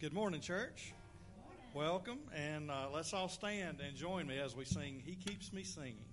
Good morning, church. Welcome, and let's all stand and join me as we sing, He Keeps Me Singing.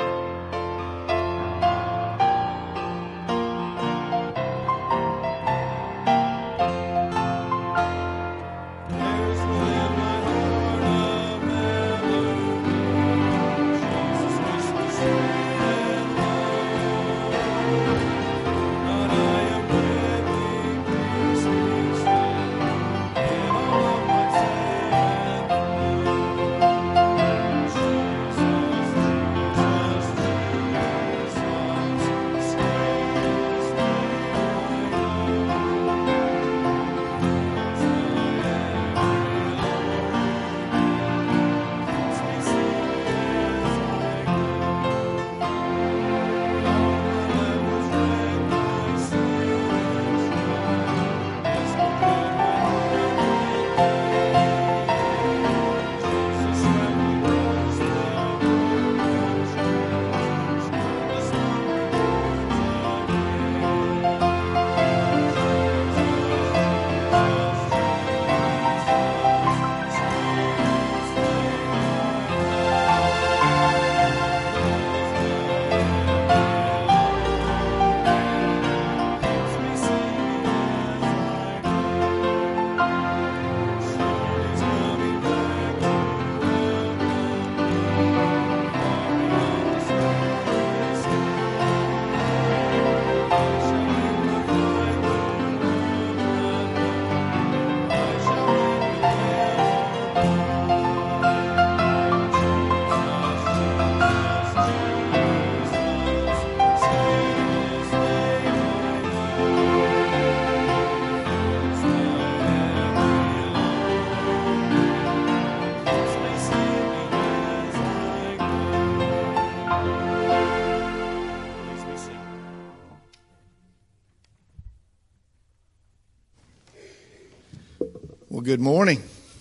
Good morning.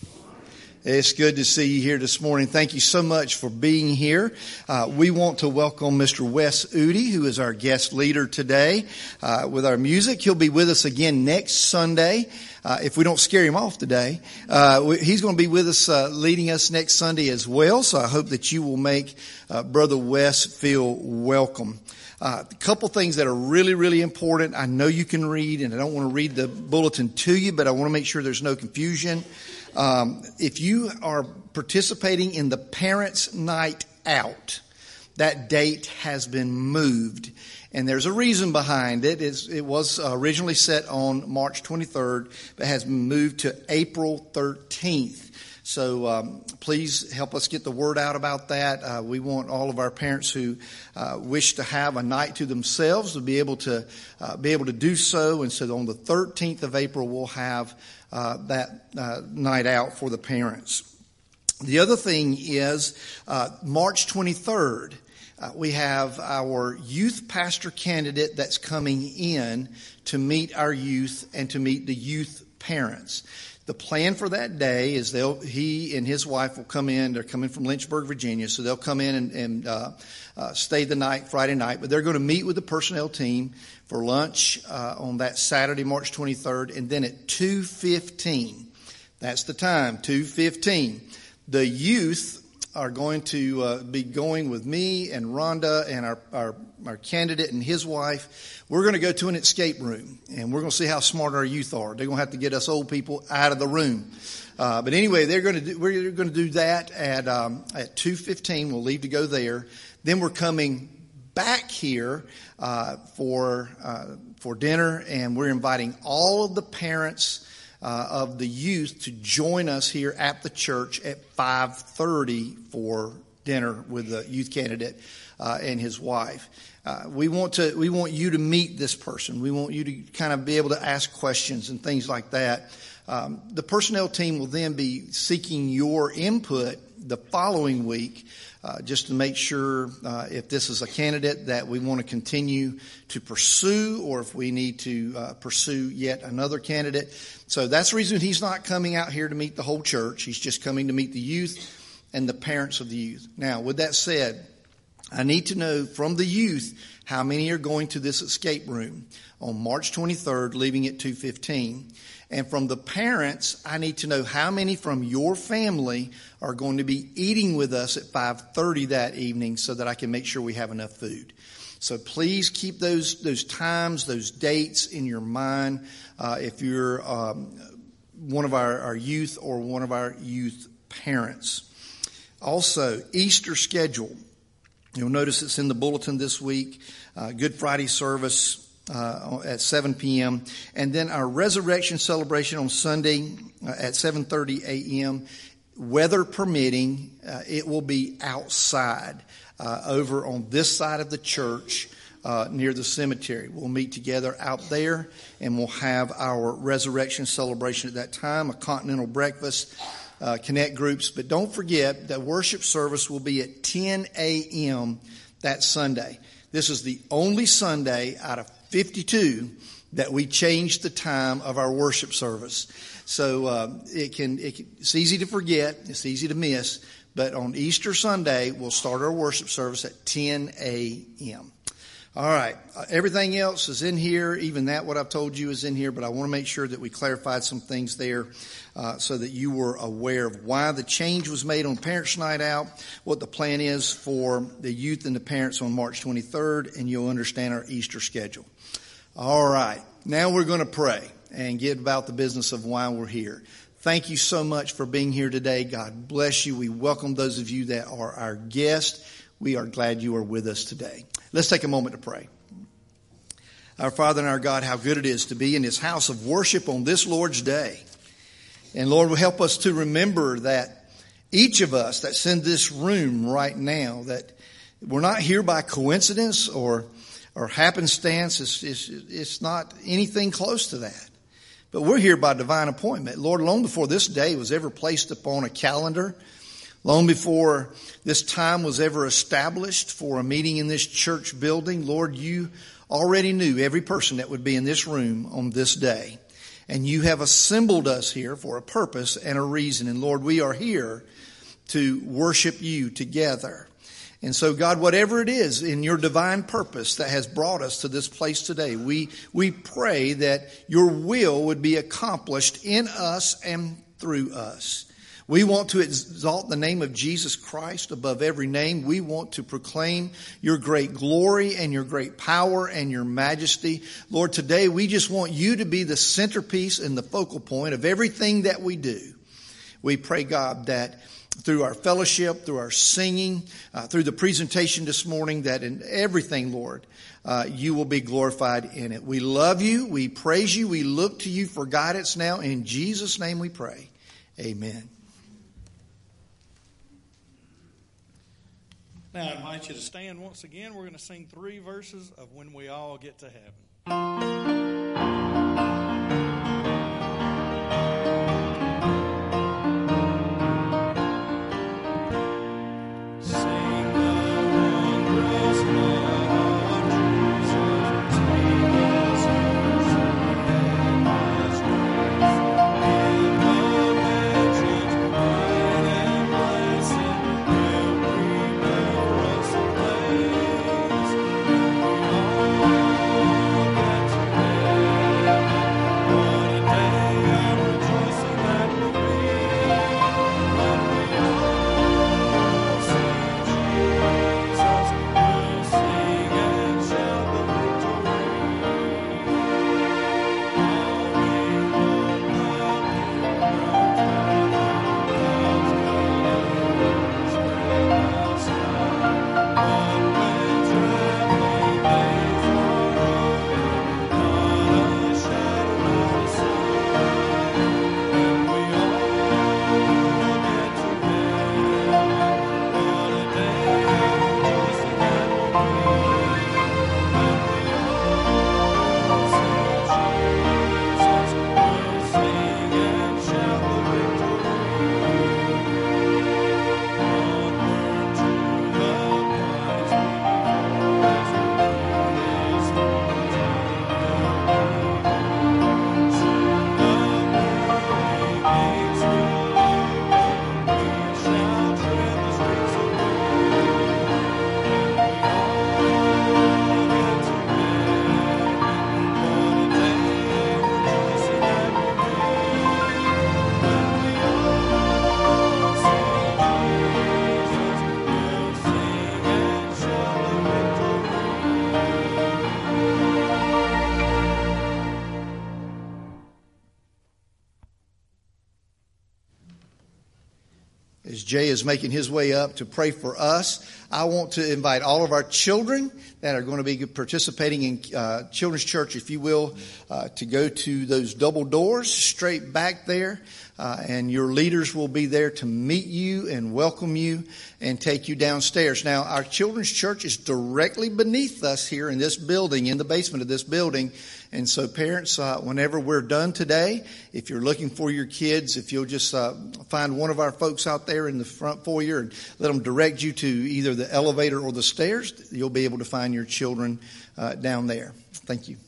It's good to see you here this morning. Thank you so much for being here. We want to welcome Mr. Wes Udi, who is our guest leader today with our music. He'll be with us again next Sunday. If we don't scare him off today, he's going to be with us, leading us next Sunday as well. So I hope that you will make Brother Wes feel welcome. A couple things that are really, really important. I know you can read, and I don't want to read the bulletin to you, but I want to make sure there's no confusion. If you are participating in the Parents' Night Out, that date has been moved. And there's a reason behind it. It was originally set on March 23rd, but has been moved to April 13th. So please help us get the word out about that. We want all of our parents who wish to have a night to themselves to be able to do so. And so on the 13th of April, we'll have that night out for the parents. The other thing is March 23rd. We have our youth pastor candidate that's coming in to meet our youth and to meet the youth parents. The plan for that day is he and his wife will come in. They're coming from Lynchburg, Virginia, so they'll come in and stay the night, Friday night. But they're going to meet with the personnel team for lunch on that Saturday, March 23rd, and then at 2:15. That's the time, 2:15. The youth are going to be going with me and Rhonda and our candidate and his wife. We're going to go to an escape room, and we're going to see how smart our youth are. They're going to have to get us old people out of the room. But anyway, we're going to do that at 2:15. We'll leave to go there. Then we're coming back here for dinner, and we're inviting all of the parents of the youth to join us here at the church at 5:30 for dinner with the youth candidate and his wife. We want you to meet this person. We want you to kind of be able to ask questions and things like that. The personnel team will then be seeking your input the following week, just to make sure if this is a candidate that we want to continue to pursue, or if we need to pursue yet another candidate. So that's the reason he's not coming out here to meet the whole church. He's just coming to meet the youth and the parents of the youth. Now, with that said, I need to know from the youth how many are going to this escape room on March 23rd, leaving at 2:15. And from the parents, I need to know how many from your family are going to be eating with us at 5:30 that evening so that I can make sure we have enough food. So please keep those times, those dates in your mind if you're one of our youth or one of our youth parents. Also, Easter schedule. You'll notice it's in the bulletin this week. Good Friday service at 7 p.m. And then our resurrection celebration on Sunday at 7:30 a.m. Weather permitting, it will be outside over on this side of the church near the cemetery. We'll meet together out there and we'll have our resurrection celebration at that time, a continental breakfast, connect groups. But don't forget that worship service will be at 10 a.m. that Sunday. This is the only Sunday out of 52 that we changed the time of our worship service. So it's easy to forget, it's easy to miss, but on Easter Sunday we'll start our worship service at 10 a.m. All right, everything else is in here. Even that, what I've told you, is in here, but I want to make sure that we clarified some things there so that you were aware of why the change was made on Parents' Night Out, what the plan is for the youth and the parents on March 23rd, and you'll understand our Easter schedule. All right, now we're going to pray and get about the business of why we're here. Thank you so much for being here today. God bless you. We welcome those of you that are our guests. We are glad you are with us today. Let's take a moment to pray. Our Father and our God, how good it is to be in this house of worship on this Lord's Day. And Lord, will help us to remember that each of us that's in this room right now, that we're not here by coincidence or happenstance. It's not anything close to that. But we're here by divine appointment. Lord, long before this day was ever placed upon a calendar, long before this time was ever established for a meeting in this church building, Lord, you already knew every person that would be in this room on this day. And you have assembled us here for a purpose and a reason. And Lord, we are here to worship you together. And so, God, whatever it is in your divine purpose that has brought us to this place today, we pray that your will would be accomplished in us and through us. We want to exalt the name of Jesus Christ above every name. We want to proclaim your great glory and your great power and your majesty. Lord, today we just want you to be the centerpiece and the focal point of everything that we do. We pray, God, that through our fellowship, through our singing, through the presentation this morning, that in everything, Lord, you will be glorified in it. We love you. We praise you. We look to you for guidance now. In Jesus' name we pray. Amen. Now, I invite you to stand once again. We're going to sing 3 verses of When We All Get to Heaven. Together. as Jay is making his way up to pray for us, I want to invite all of our children that are going to be participating in Children's Church, if you will, to go to those double doors straight back there. And your leaders will be there to meet you and welcome you and take you downstairs. Now, our Children's Church is directly beneath us here in this building, in the basement of this building. And so parents, whenever we're done today, if you're looking for your kids, if you'll just find one of our folks out there in the front foyer and let them direct you to either the elevator or the stairs, you'll be able to find your children down there. Thank you.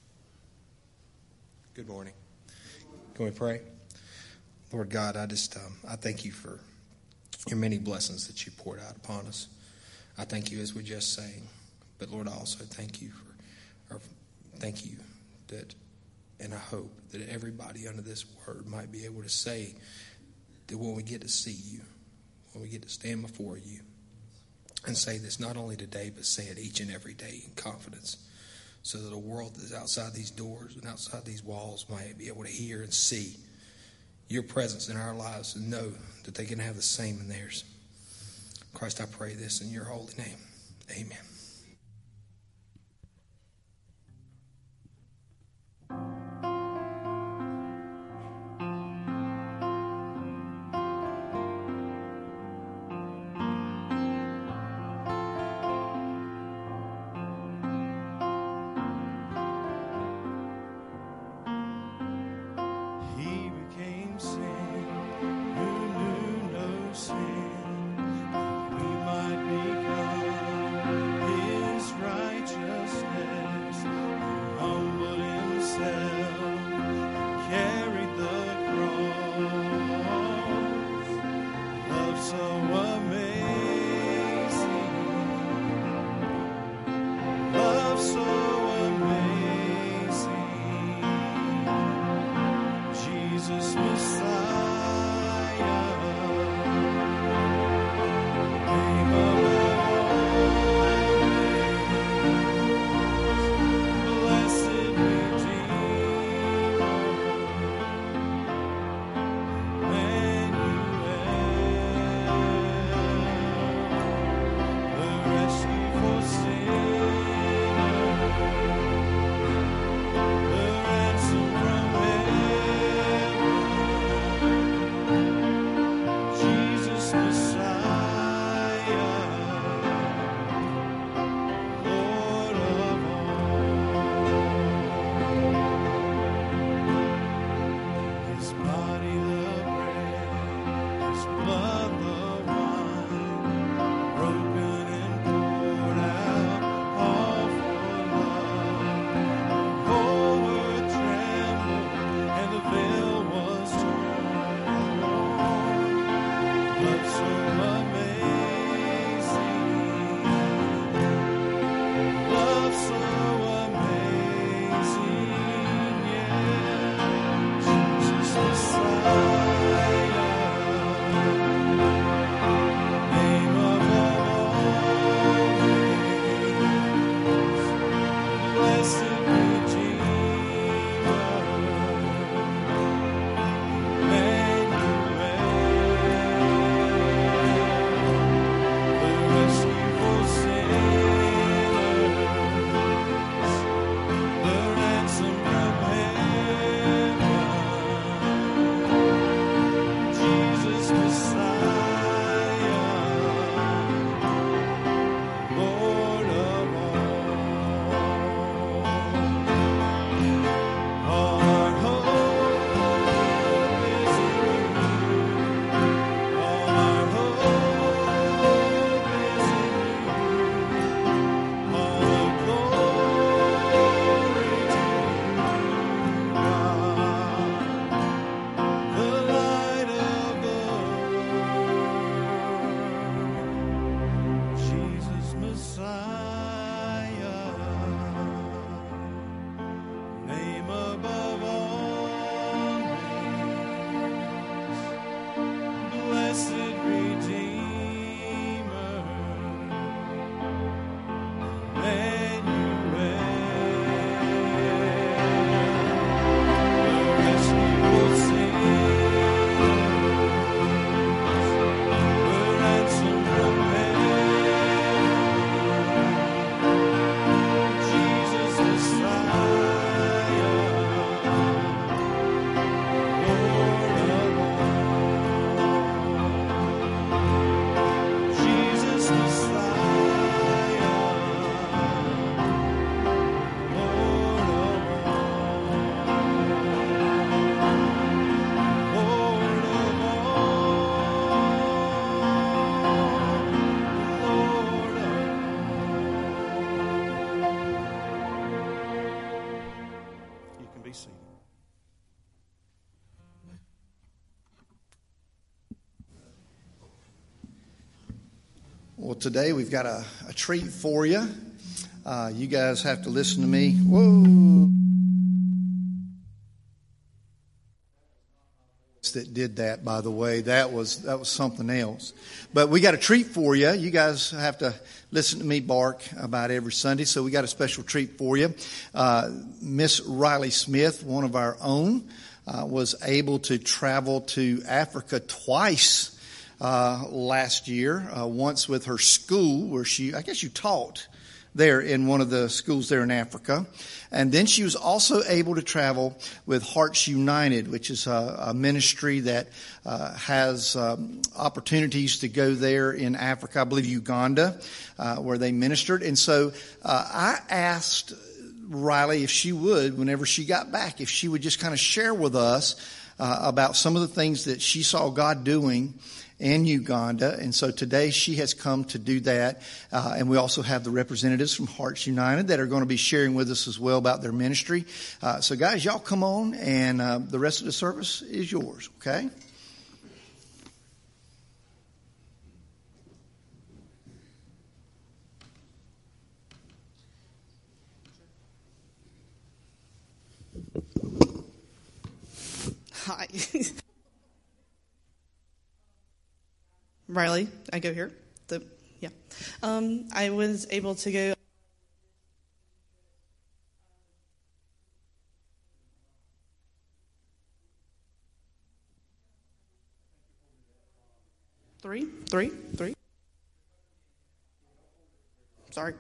Good morning. Can we pray? Lord God, I thank you for your many blessings that you poured out upon us. I thank you as we just sang, but Lord, I also thank you that, and I hope that everybody under this word might be able to say that when we get to see you, when we get to stand before you, and say this not only today, but say it each and every day in confidence, so that a world that's outside these doors and outside these walls might be able to hear and see your presence in our lives and know that they can have the same in theirs. Christ, I pray this in your holy name. Amen. He Well, today we've got a treat for you. You guys have to listen to me. Whoa. That did that, by the way. That was something else. But we got a treat for you. You guys have to listen to me bark about every Sunday, so we got a special treat for you. Miss Riley Smith, one of our own, was able to travel to Africa twice last year. Once with her school, where I guess you taught there in one of the schools there in Africa. And then she was also able to travel with Hearts United, which is a ministry that has opportunities to go there in Africa, I believe Uganda, where they ministered. And so I asked Riley if she would, whenever she got back, if she would just kind of share with us about some of the things that she saw God doing in Uganda. And so today she has come to do that. And we also have the representatives from Hearts United that are going to be sharing with us as well about their ministry. So guys, y'all come on, and the rest of the service is yours, okay? Hi. Riley, I go here. I was able to go. Three. Sorry.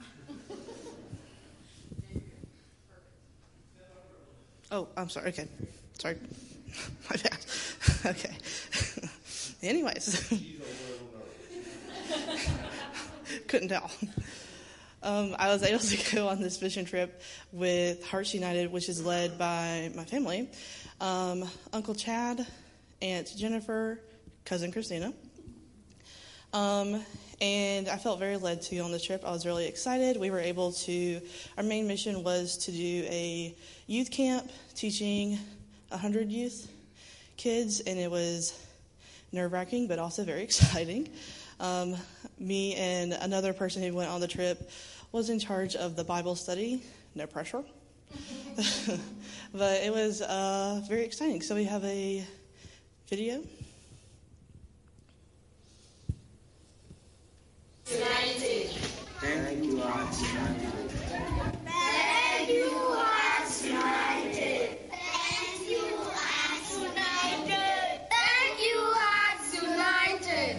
Oh, I'm sorry. Okay. Sorry. My bad. Okay. Anyways. Couldn't tell. I was able to go on this mission trip with Hearts United, which is led by my family. Uncle Chad, Aunt Jennifer, Cousin Christina. And I felt very led to go on the trip. I was really excited. We were able to, our main mission was to do a youth camp teaching 100 youth kids, and it was nerve-wracking but also very exciting. Me and another person who went on the trip was in charge of the Bible study. No pressure. But it was very exciting. So we have a video. United. Thank you, Hearts United. Thank you, Hearts United. Thank you, Hearts United. Thank you, Hearts United.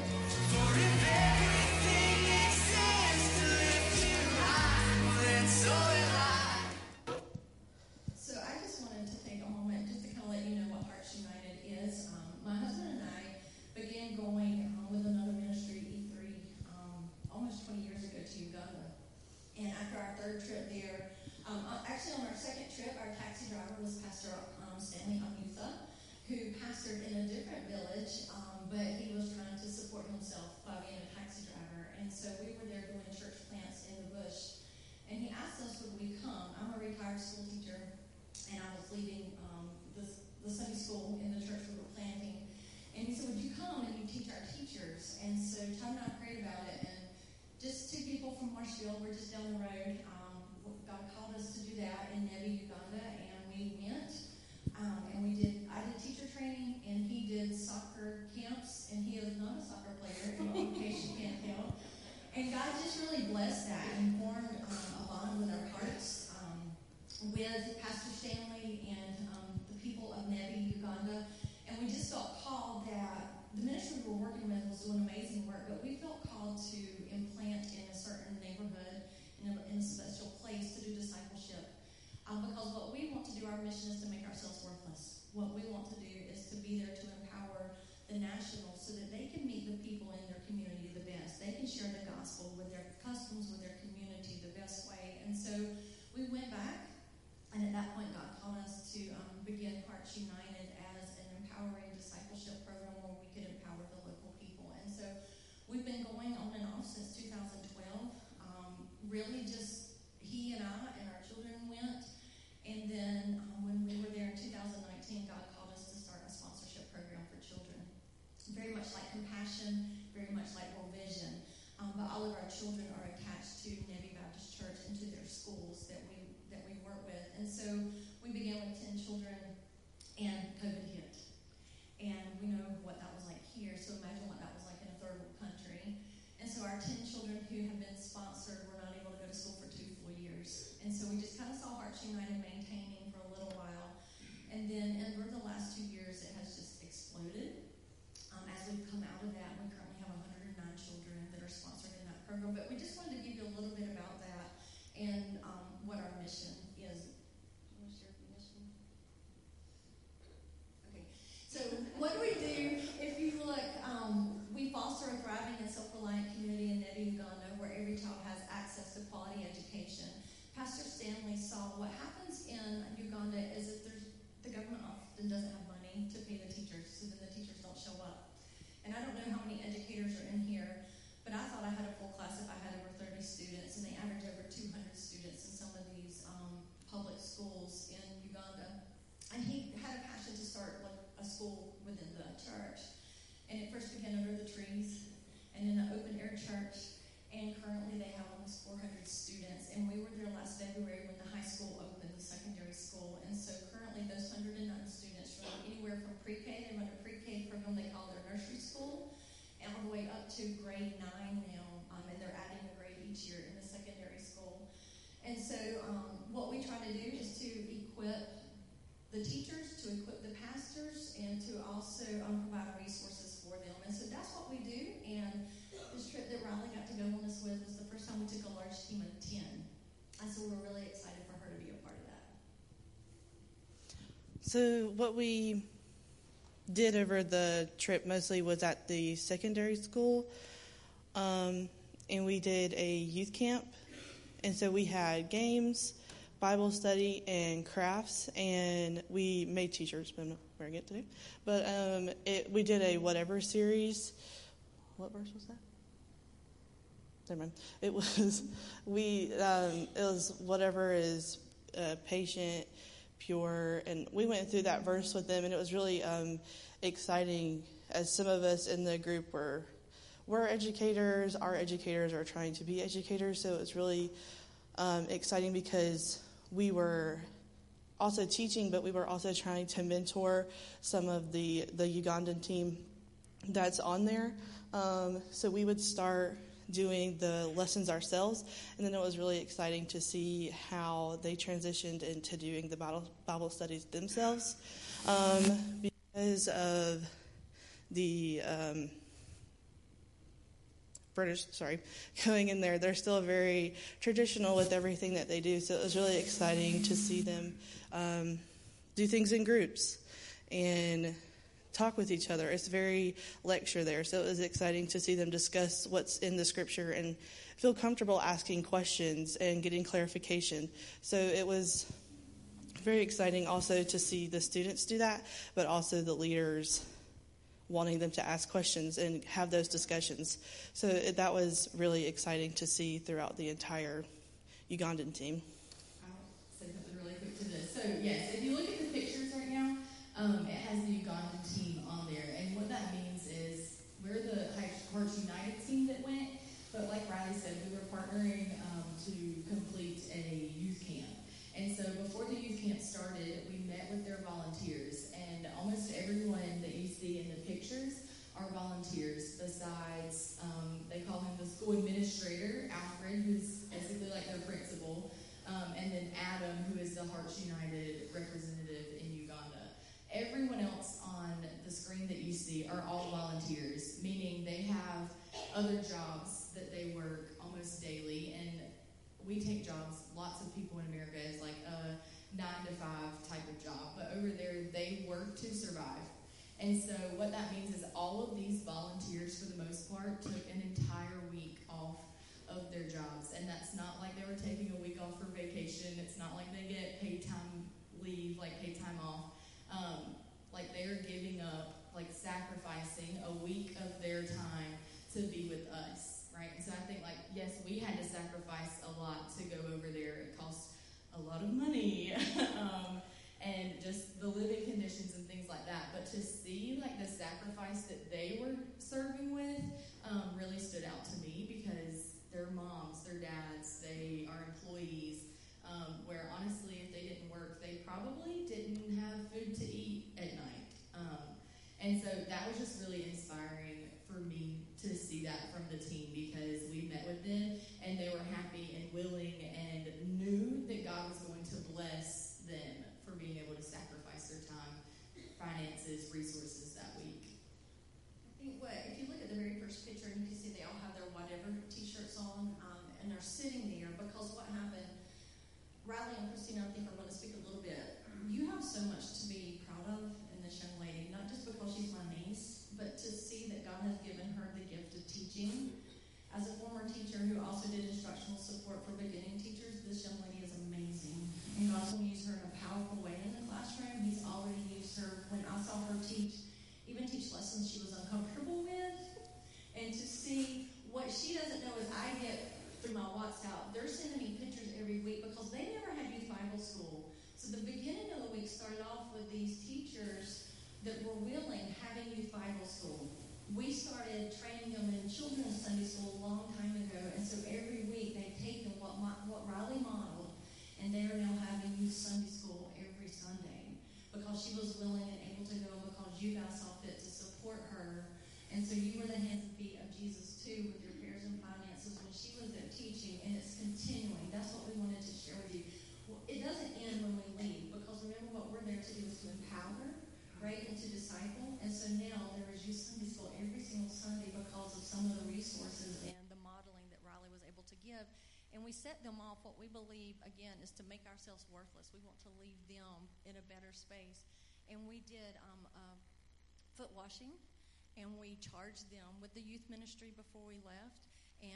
So I just wanted to take a moment just to kind of let you know what Hearts United is. My husband and I began going with another ministry, E3, almost 20 years ago to Uganda. And after our third trip there, actually on our second trip, our taxi driver was Pastor Stanley Amutha, who pastored in a different village, but he was trying to support himself by being a taxi driver. And so we were there doing church plants in the bush. And he asked us, would we come? I'm a retired school teacher, and I was leading the Sunday school in the church we were planting. And he said, would you come and you teach our teachers? And so Tom and I prayed about it, and just two people from Marshville, we're just down the road. God called us to do that in Nebi, Uganda, and we went. And I did teacher training, and he did soccer camps, and he is not a soccer player, in case you can't tell. And God just really blessed that and formed a bond with our hearts with Pastor Stanley and the people of Nebi, Uganda. And we just felt called that the ministry we were working with was doing amazing work, but we felt called to implant in a certain neighborhood, in a special place to do discipleship. Because what we want to do, our mission is to make ourselves worthless. What we want to do is to be there to empower the nationals so that they can meet the people in their community the best. They can share the gospel with their customs, with their community the best way. And so we went back, and at that point God taught us to begin Hearts United as an empowering discipleship program where we could empower the local people. And so we've been going on and off since 2012. Really just he and I and our children went. And then when we were there in 2019, God called us to start a sponsorship program for children. Very much like Compassion, very much like World Vision. But so imagine what that was like in a third world country. And so our 10 children who have been sponsored were not able to go to school for 2 full years. And so we just kind of saw Hearts United maintaining for a little while. And then over the last 2 years, it has just exploded. As we've come out of that, we currently have 109 children that are sponsored in that program. But we just wanted to give you a little bit about that and what our mission is. Do you want to share the mission? Okay. So what do we do? If you look, we foster a thriving and self-reliant community in Nebi, Uganda, where every child has access to quality education. Pastor Stanley saw what happens in Uganda is that the government often doesn't have money to pay the teachers, so then the teachers don't show up. And I don't know how many educators are in here, but I thought I had a full class if I had over 30 students, and they average over 200 students in some of these public schools in Uganda. And he had a passion to start like a school within the church. And it first began under the trees and in an open-air church. And currently they have almost 400 students. And we were there last February when the high school opened, the secondary school. And so currently those 109 students run anywhere from pre-K. They run a pre-K program they call their nursery school, and all the way up to grade 9 now. And they're adding a grade each year in the secondary school. And so what we try to do is to equip the teachers, to equip the pastors, and to also provide resources for them. And so that's what we do. And this trip that Riley got to go on this with was the first time we took a large team of 10. And so we're really excited for her to be a part of that. So what we did over the trip mostly was at the secondary school. And we did a youth camp. And so we had games, Bible study, and crafts, and we made t-shirts, but I'm not wearing it today. But we did a whatever series. What verse was that? Never mind. It was whatever is patient, pure, and we went through that verse with them, and it was really exciting, as some of us in the group we're educators. Our educators are trying to be educators, so it was really exciting because we were also teaching, but we were also trying to mentor some of the Ugandan team that's on there. So we would start doing the lessons ourselves, and then it was really exciting to see how they transitioned into doing the Bible studies themselves. Because of the British, going in there, they're still very traditional with everything that they do. So it was really exciting to see them do things in groups and talk with each other. It's very lecture there. So it was exciting to see them discuss what's in the scripture and feel comfortable asking questions and getting clarification. So it was very exciting also to see the students do that, but also the leaders wanting them to ask questions and have those discussions. So that was really exciting to see throughout the entire Ugandan team. I'll say something really quick to this. So, yes, if you look at the pictures right now, it has the Ugandan team on there. And what that means is we're the Hearts United team that went, but like Riley said, we were partnering to complete a youth camp. And so before the youth camp started, we met with their volunteers, and almost everyone that you see in the pictures are volunteers. Besides, they call him the school administrator, Alfred, who's basically like their principal, and then Adam, who is the Hearts United representative in Uganda. Everyone else on the screen that you see are all volunteers, meaning they have other jobs that they work almost daily, and we take jobs, lots of people in America, as like a 9-to-5 type of job, but over there they work to survive. And so what that means is all of these volunteers, for the most part, took an entire week off of their jobs. And that's not like they were taking a week off for vacation. It's not like they get paid time leave, like paid time off. Like they are giving up, like sacrificing a week of their time to be with us, right? And so I think, like, yes, we had to sacrifice a lot to go over there. It cost a lot of money. And just the living conditions and things like that. But to see like the sacrifice that they were serving with really stood out to me, because they're moms, they're dads, they are employees, where honestly if they didn't work, they probably didn't have food to eat at night. And so that was just really inspiring see that from the team because we met with them and they were happy and willing and knew that God was going to bless them for being able to sacrifice their time, finances, resources that week. I think if you look at the very first picture, and you can see they all have their whatever t-shirts on, and they're sitting there because what happened, Riley and Christina, I think are going to speak a little bit. You have so much to be proud of in this young lady, not just because she's my niece, but to see that God has given her the gift of teaching. As a former teacher who also did instructional support for beginning teachers, this young lady is amazing. And God's going to use her in a powerful way in the classroom. He's already used her. When I saw her teach lessons she was uncomfortable with, and to see what she doesn't know is I get through my WhatsApp, they're sending me pictures every week because they never had youth Bible school. So the beginning of the week started off with these teachers that were willing having youth Bible school. We started training them in children's Sunday school a long time ago, and so every week they've taken what Riley modeled, and they are now having youth Sunday school every Sunday because she was willing and able to go, because you guys saw fit to support her. And so you were the hands and feet of Jesus too with your prayers and finances when she was there teaching, and it's continuing. That's what we wanted to share with you. Well, it doesn't end when we leave, because remember what we're there to do is to empower, right, and to disciple. And so now there is youth Sunday school every single Sunday because of some of the resources and the modeling that Riley was able to give. And we set them off what we believe, again, is to make ourselves worthless. We want to leave them in a better space. And we did foot washing, and we charged them with the youth ministry before we left.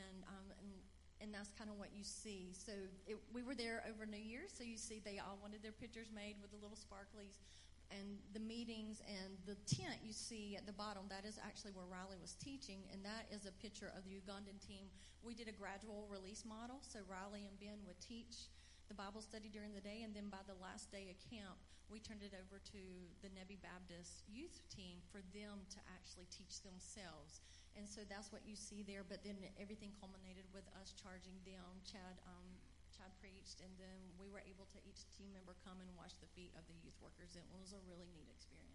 And that's kind of what you see. So we were there over New Year's, so you see they all wanted their pictures made with the little sparklies. And the meetings and the tent you see at the bottom, that is actually where Riley was teaching, and that is a picture of the Ugandan team. We did a gradual release model, so Riley and Ben would teach the Bible study during the day, and then by the last day of camp, we turned it over to the Nebi Baptist youth team for them to actually teach themselves. And so that's what you see there, but then everything culminated with us charging them. Chad preached, and then we were able to, each team member, come and wash the feet of the youth workers. It was a really neat experience.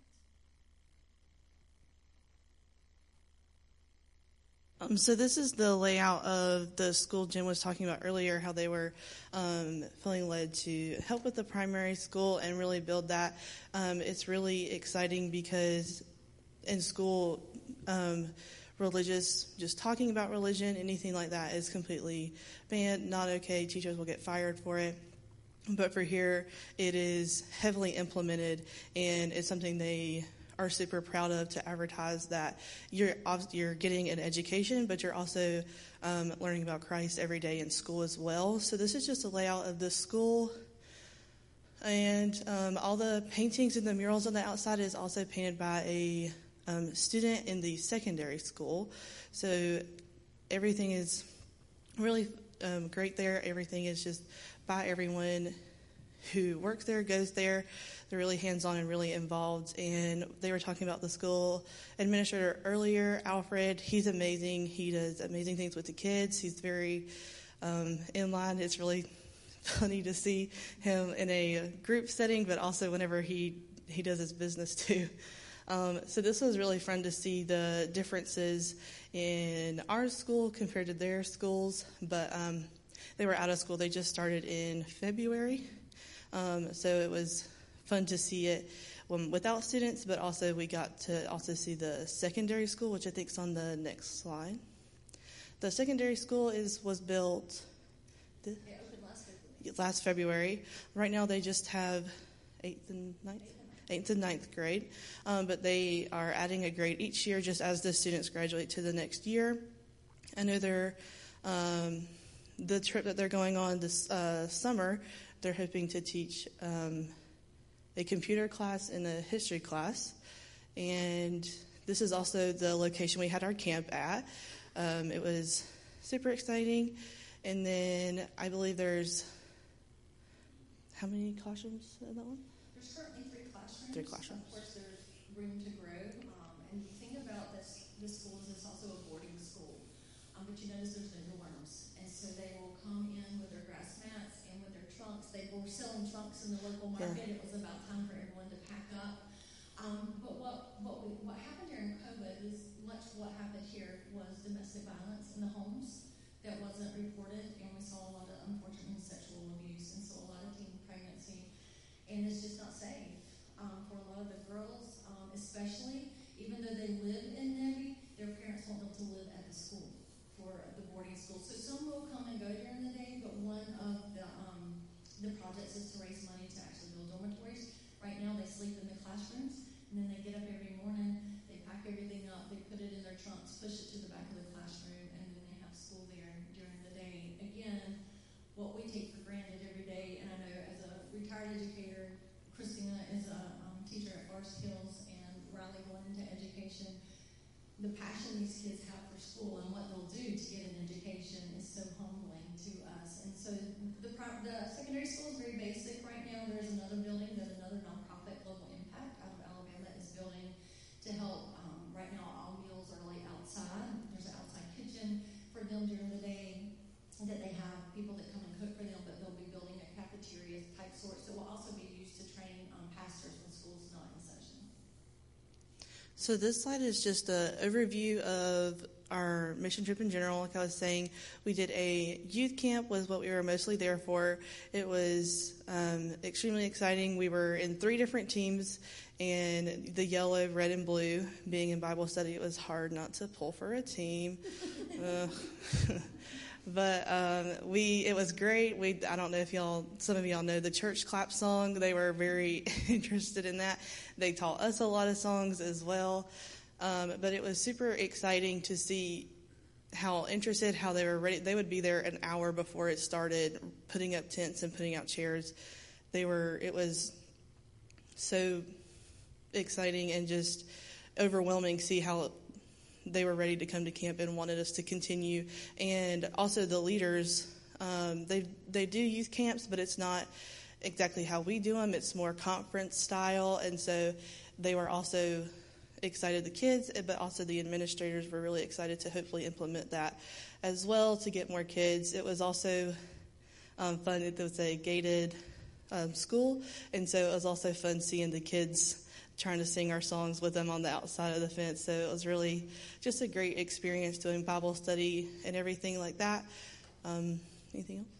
So this is the layout of the school Jim was talking about earlier, how they were feeling led to help with the primary school and really build that. It's really exciting because in school, just talking about religion, anything like that is completely banned, not okay. Teachers will get fired for it. But for here, it is heavily implemented, and it's something they are super proud of, to advertise that you're getting an education, but you're also learning about Christ every day in school as well. So this is just a layout of the school. And all the paintings and the murals on the outside is also painted by a student in the secondary school. So everything is really great there. Everything is just by everyone who works there, goes there. They're really hands-on and really involved. And they were talking about the school administrator earlier, Alfred. He's amazing. He does amazing things with the kids. He's very in line. It's really funny to see him in a group setting, but also whenever he does his business too. So this was really fun to see the differences in our school compared to their schools. But they were out of school. They just started in February. So it was fun to see it without students, but also we got to also see the secondary school, which I think is on the next slide. The secondary school was built last February. Right now they just have 8th and 9th grade, but they are adding a grade each year just as the students graduate to the next year. I know the trip that they're going on this summer, they're hoping to teach a computer class and a history class. And this is also the location we had our camp at. It was super exciting. And then I believe there's, how many classrooms in that one? There's currently 3 classrooms. 3 classrooms. Of course, there's room to grow. And the thing about this school is it's also a boarding school. But you notice there's no dorms. And so they will come in with their grass mats and with their trunks. They were selling trunks in the local market. Yeah. It was about time for everyone to pack up. But what happened during COVID is much what happened here was domestic domestic violence in the homes that wasn't reported, and we saw a lot of, unfortunately, sexual abuse, and so a lot of teen pregnancy, and it's just not safe for a lot of the girls, especially, even though they live in Nebby, their parents want them to live at the school, for the boarding school. So some will come and go during the day, but one of the projects is to raise money to actually build dormitories. Right now they sleep in the classrooms, and then they get up every morning, they pack everything up, they put it in their trunks, push it to the back of the classroom, and then they have school there during the day. Again, what we take for granted every day, and I know as a retired educator, Christina is a teacher at Forest Hills, and Riley going into education, the passion these kids have for school and what they'll do to get an education is so humbling to us. And so the secondary school is very basic right now. There's another building that another nonprofit, Global Impact, out of Alabama, is building to help. Right now, all meals are laid outside. There's an outside kitchen for them during the day that they have people that come and cook for them, but they'll be building a cafeteria type sorts that will also be used to train pastors when school's not in session. So this slide is just an overview of our mission trip in general. Like I was saying, we did a youth camp was what we were mostly there for. It was extremely exciting. We were in 3 different teams, and the yellow, red, and blue, being in Bible study, it was hard not to pull for a team. But it was great. I don't know if some of y'all know the church clap song. They were very interested in that. They taught us a lot of songs as well. But it was super exciting to see how interested, how they were ready. They would be there an hour before it started, putting up tents and putting out chairs. It was so exciting and just overwhelming to see how they were ready to come to camp and wanted us to continue. And also the leaders, they do youth camps, but it's not exactly how we do them. It's more conference style. And so they were also excited, the kids, but also the administrators were really excited to hopefully implement that as well to get more kids. It was also fun. It was a gated school, and so it was also fun seeing the kids trying to sing our songs with them on the outside of the fence. So it was really just a great experience doing Bible study and everything like that. Anything else?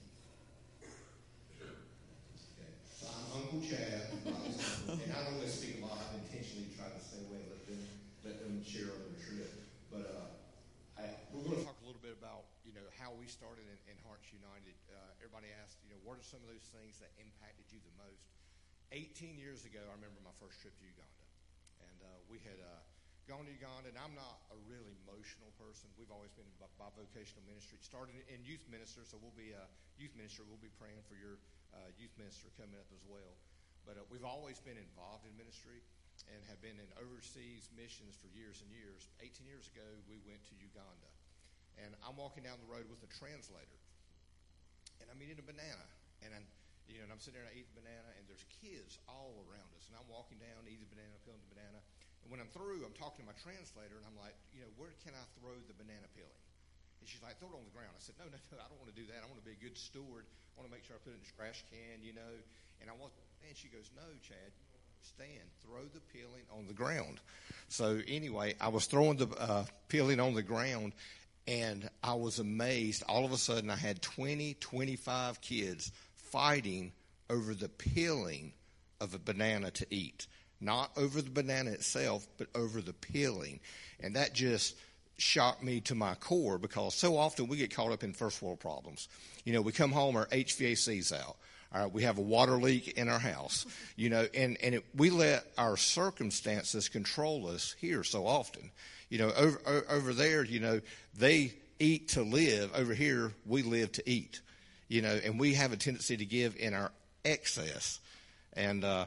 Okay. So I'm Uncle Chad, and I don't want to speak a lot. I've intentionally tried to stay away and let them share on their trip. But we're going to talk a little bit about how we started in Hearts United. Everybody asked, what are some of those things that impacted you the most? 18 years ago, I remember my first trip to Uganda. And we had gone to Uganda, and I'm not a really emotional person. We've always been bivocational ministry. Started in youth minister, so we'll be a youth minister. We'll be praying for your youth minister coming up as well. But we've always been involved in ministry and have been in overseas missions for years and years. 18 years ago, we went to Uganda. And I'm walking down the road with a translator. And I'm eating a banana. And I'm sitting there and I eat the banana, and there's kids all around us. And I'm walking down, eating the banana, peeling the banana. And when I'm through, I'm talking to my translator, and I'm like, where can I throw the banana peeling? And she's like, throw it on the ground. I said, no, I don't want to do that. I want to be a good steward. I want to make sure I put it in the trash can, And she goes, no, Chad, stand. Throw the peeling on the ground. So anyway, I was throwing the peeling on the ground, and I was amazed. All of a sudden, I had 20, 25 kids fighting over the peeling of a banana to eat. Not over the banana itself, but over the peeling. And that just shocked me to my core, because so often we get caught up in first world problems. We come home, our HVAC's out. We have a water leak in our house. We let our circumstances control us here so often. Over there, they eat to live. Over here, we live to eat. And we have a tendency to give in our excess. And and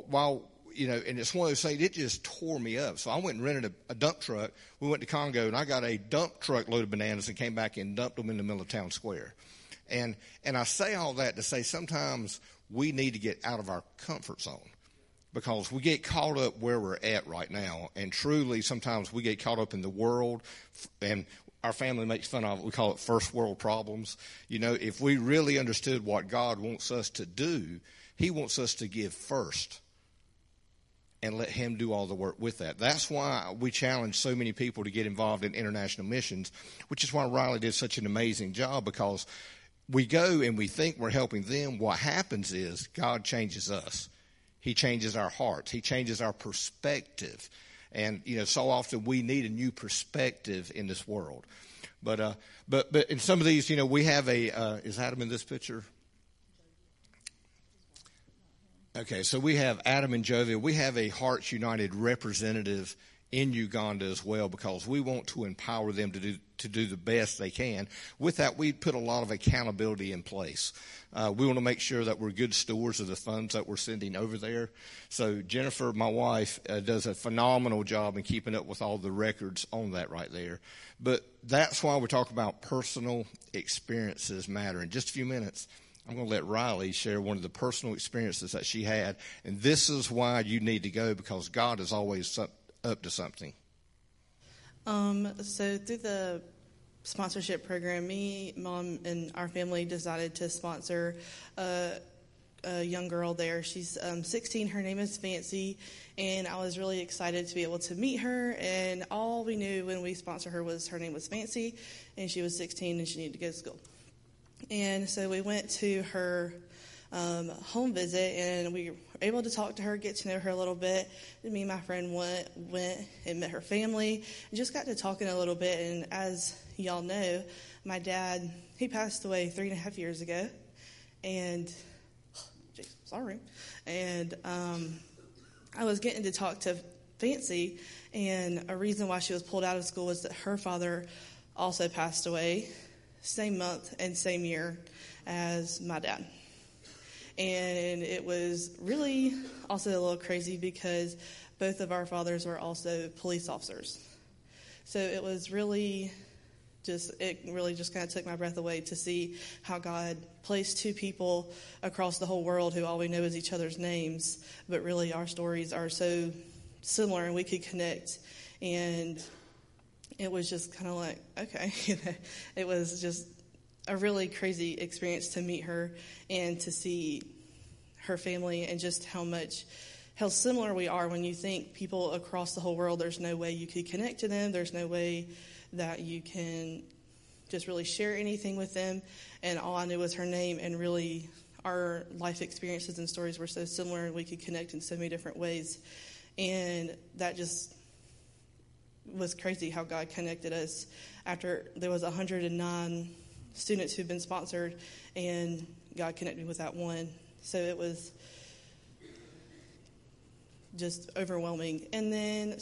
it's one of those things, it just tore me up. So I went and rented a dump truck. We went to Congo, and I got a dump truck load of bananas and came back and dumped them in the middle of town square. And I say all that to say sometimes we need to get out of our comfort zone, because we get caught up where we're at right now. And truly, sometimes we get caught up in the world, and our family makes fun of it. We call it first world problems. If we really understood what God wants us to do, He wants us to give first. and let him do all the work with that. That's why we challenge so many people to get involved in international missions, which is why Riley did such an amazing job, because we go and we think we're helping them. What happens is God changes us. He changes our hearts. He changes our perspective. And, so often we need a new perspective in this world. But in some of these, we have is Adam in this picture? Okay, so we have Adam and Jovia. We have a Hearts United representative in Uganda as well, because we want to empower them to do the best they can. With that, we put a lot of accountability in place. We want to make sure that we're good stewards of the funds that we're sending over there. So Jennifer, my wife, does a phenomenal job in keeping up with all the records on that right there. But that's why we're talking about personal experiences matter. In just a few minutes, I'm going to let Riley share one of the personal experiences that she had. And this is why you need to go, because God is always up to something. So through the sponsorship program, me, Mom, and our family decided to sponsor a young girl there. She's 16. Her name is Fancy, and I was really excited to be able to meet her. And all we knew when we sponsored her was her name was Fancy, and she was 16 and she needed to go to school. And so we went to her home visit, and we were able to talk to her, get to know her a little bit. And me and my friend went and met her family and just got to talking a little bit. And as y'all know, my dad, he passed away 3.5 years ago. And, sorry. And I was getting to talk to Fancy, and a reason why she was pulled out of school was that her father also passed away same month and same year as my dad. And it was really also a little crazy because both of our fathers were also police officers. So it was really just kind of took my breath away to see how God placed two people across the whole world who all we know is each other's names, but really our stories are so similar and we could connect. And it was just kind of like, okay. It was just a really crazy experience to meet her and to see her family and just how similar we are. When you think people across the whole world, there's no way you could connect to them. There's no way that you can just really share anything with them. And all I knew was her name, and really our life experiences and stories were so similar, and we could connect in so many different ways. And that just was crazy how God connected us. After there was 109 students who'd been sponsored, and God connected me with that one. So it was just overwhelming. And then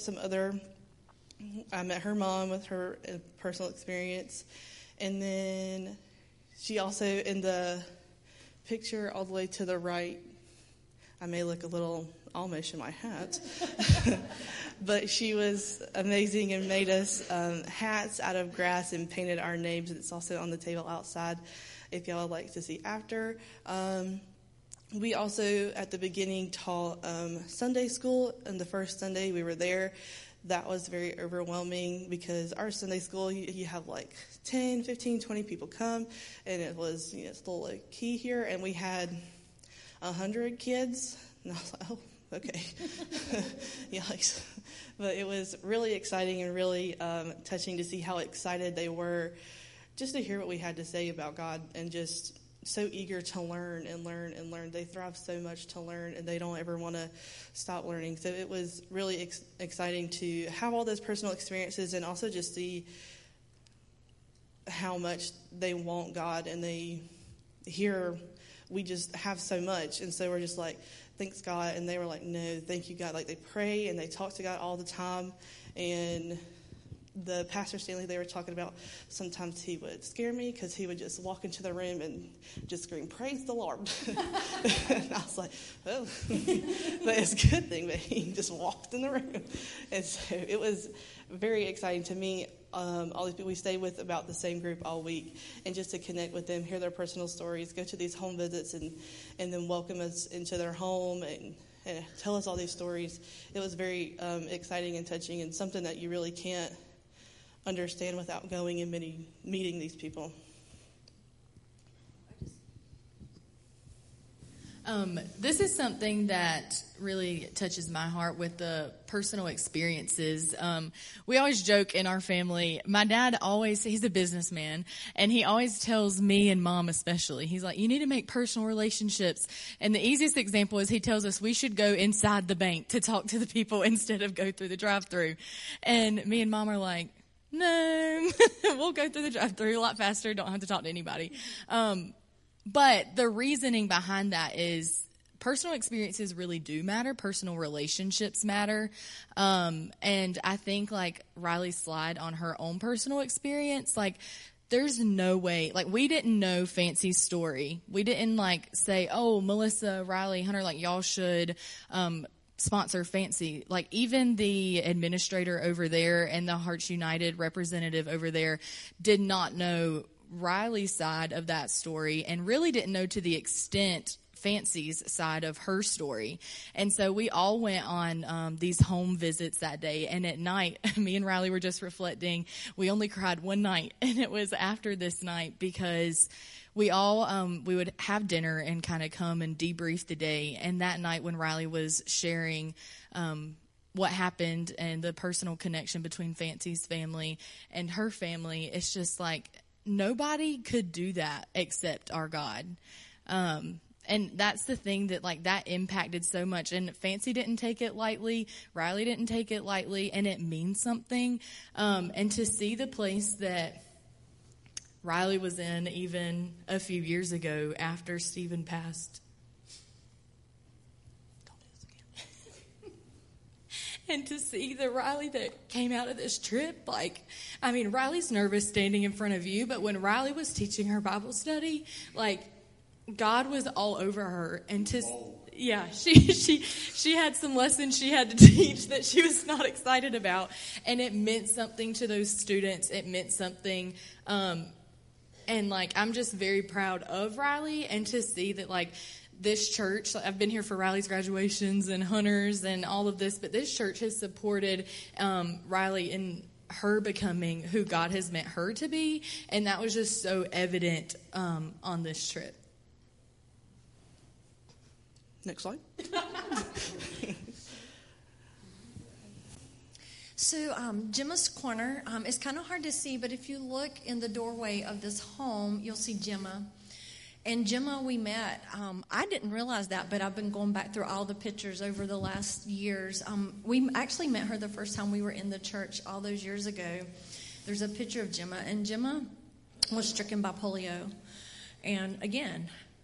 I met her mom with her personal experience. And then she also, in the picture all the way to the right, I may look a little Amish in my hat, but she was amazing and made us hats out of grass and painted our names. And it's also on the table outside if y'all would like to see after. We also, at the beginning, taught Sunday school, and the first Sunday we were there, that was very overwhelming because our Sunday school, you have like 10, 15, 20 people come, and it was, still a key here, and we had 100 kids, and I was like, oh, okay. Yikes. But it was really exciting and really touching to see how excited they were just to hear what we had to say about God, and just so eager to learn and learn and learn. They thrive so much to learn, and they don't ever want to stop learning. So it was really exciting to have all those personal experiences, and also just see how much they want God, and they hear we just have so much. And so we're just like, thanks God. And they were like, no, thank you God. Like, they pray and they talk to God all the time. And the Pastor Stanley, they were talking about, sometimes he would scare me because he would just walk into the room and just scream, praise the Lord. And I was like, oh, but it's a good thing that he just walked in the room. And so it was very exciting to me. All these people, we stayed with about the same group all week, and just to connect with them, hear their personal stories, go to these home visits, and then welcome us into their home and tell us all these stories. It was very exciting and touching, and something that you really can't understand without going and meeting these people. This is something that really touches my heart with the personal experiences. We always joke in our family. My dad he's a businessman, and he always tells me and Mom especially, he's like, you need to make personal relationships. And the easiest example is he tells us we should go inside the bank to talk to the people instead of go through the drive-thru. And me and Mom are like, no, we'll go through the drive-thru a lot faster, don't have to talk to anybody. But the reasoning behind that is personal experiences really do matter. Personal relationships matter. And I think like Riley's slide on her own personal experience, like there's no way, like we didn't know Fancy's story. We didn't like say, oh, Melissa, Riley, Hunter, like y'all should, sponsor Fancy. Like even the administrator over there and the Hearts United representative over there did not know Riley's side of that story and really didn't know to the extent Fancy's side of her story. And so we all went on these home visits that day, and at night me and Riley were just reflecting, we only cried one night, and it was after this night because we all we would have dinner and kind of come and debrief the day. And that night when Riley was sharing what happened and the personal connection between Fancy's family and her family, it's just like nobody could do that except our God. And that's the thing that like that impacted so much. And Fancy didn't take it lightly. Riley didn't take it lightly, and it means something. And to see the place that Riley was in even a few years ago after Stephen passed. Don't do this again. And to see the Riley that came out of this trip, like, I mean, Riley's nervous standing in front of you, but when Riley was teaching her Bible study, like, God was all over her. And she had some lessons she had to teach that she was not excited about. And it meant something to those students. It meant something. And like, I'm just very proud of Riley, and to see that like this church, I've been here for Riley's graduations and Hunter's and all of this, but this church has supported Riley in her becoming who God has meant her to be. And that was just so evident on this trip. Next slide. So Gemma's Corner is kind of hard to see, but if you look in the doorway of this home, you'll see Gemma. And Gemma we met, I didn't realize that, but I've been going back through all the pictures over the last years. We actually met her the first time we were in the church all those years ago. There's a picture of Gemma, and Gemma was stricken by polio. And again,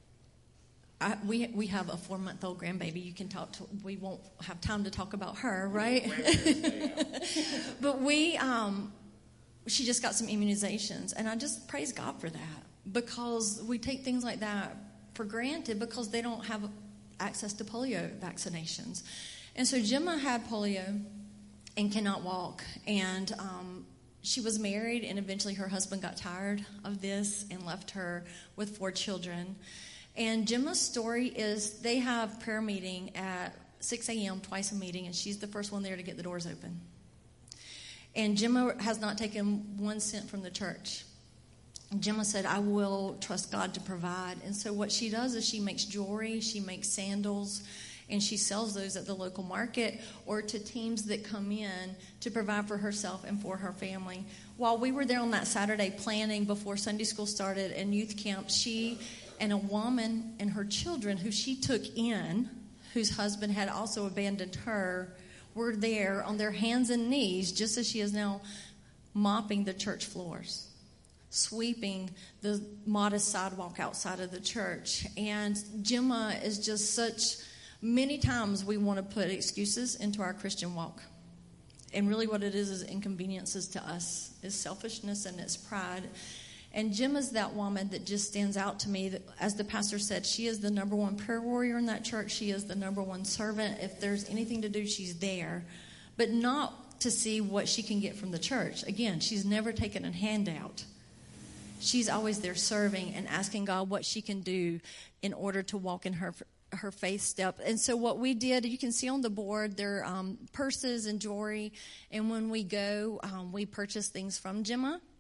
we have a 4-month-old grandbaby. You can talk to. We won't have time to talk about her, right? But she just got some immunizations, and I just praise God for that, because we take things like that for granted because they don't have access to polio vaccinations. And so Gemma had polio and cannot walk, and she was married, and eventually her husband got tired of this and left her with 4 children. And Gemma's story is they have prayer meeting at 6 a.m., twice a meeting, and she's the first one there to get the doors open. And Gemma has not taken 1 cent from the church. Gemma said, I will trust God to provide. And so what she does is she makes jewelry, she makes sandals, and she sells those at the local market or to teams that come in to provide for herself and for her family. While we were there on that Saturday planning before Sunday school started and youth camp, she and a woman and her children who she took in, whose husband had also abandoned her, were there on their hands and knees, just as she is now, mopping the church floors, sweeping the modest sidewalk outside of the church. And Gemma is just such, many times we want to put excuses into our Christian walk. And really what it is inconveniences to us, is selfishness and it's pride. And Gemma's that woman that just stands out to me. That, as the pastor said, she is the number one prayer warrior in that church. She is the number one servant. If there's anything to do, she's there. But not to see what she can get from the church. Again, she's never taken a handout. She's always there serving and asking God what she can do in order to walk in her faith step. And so what we did, you can see on the board, there are purses and jewelry. And when we go, we purchase things from Gemma.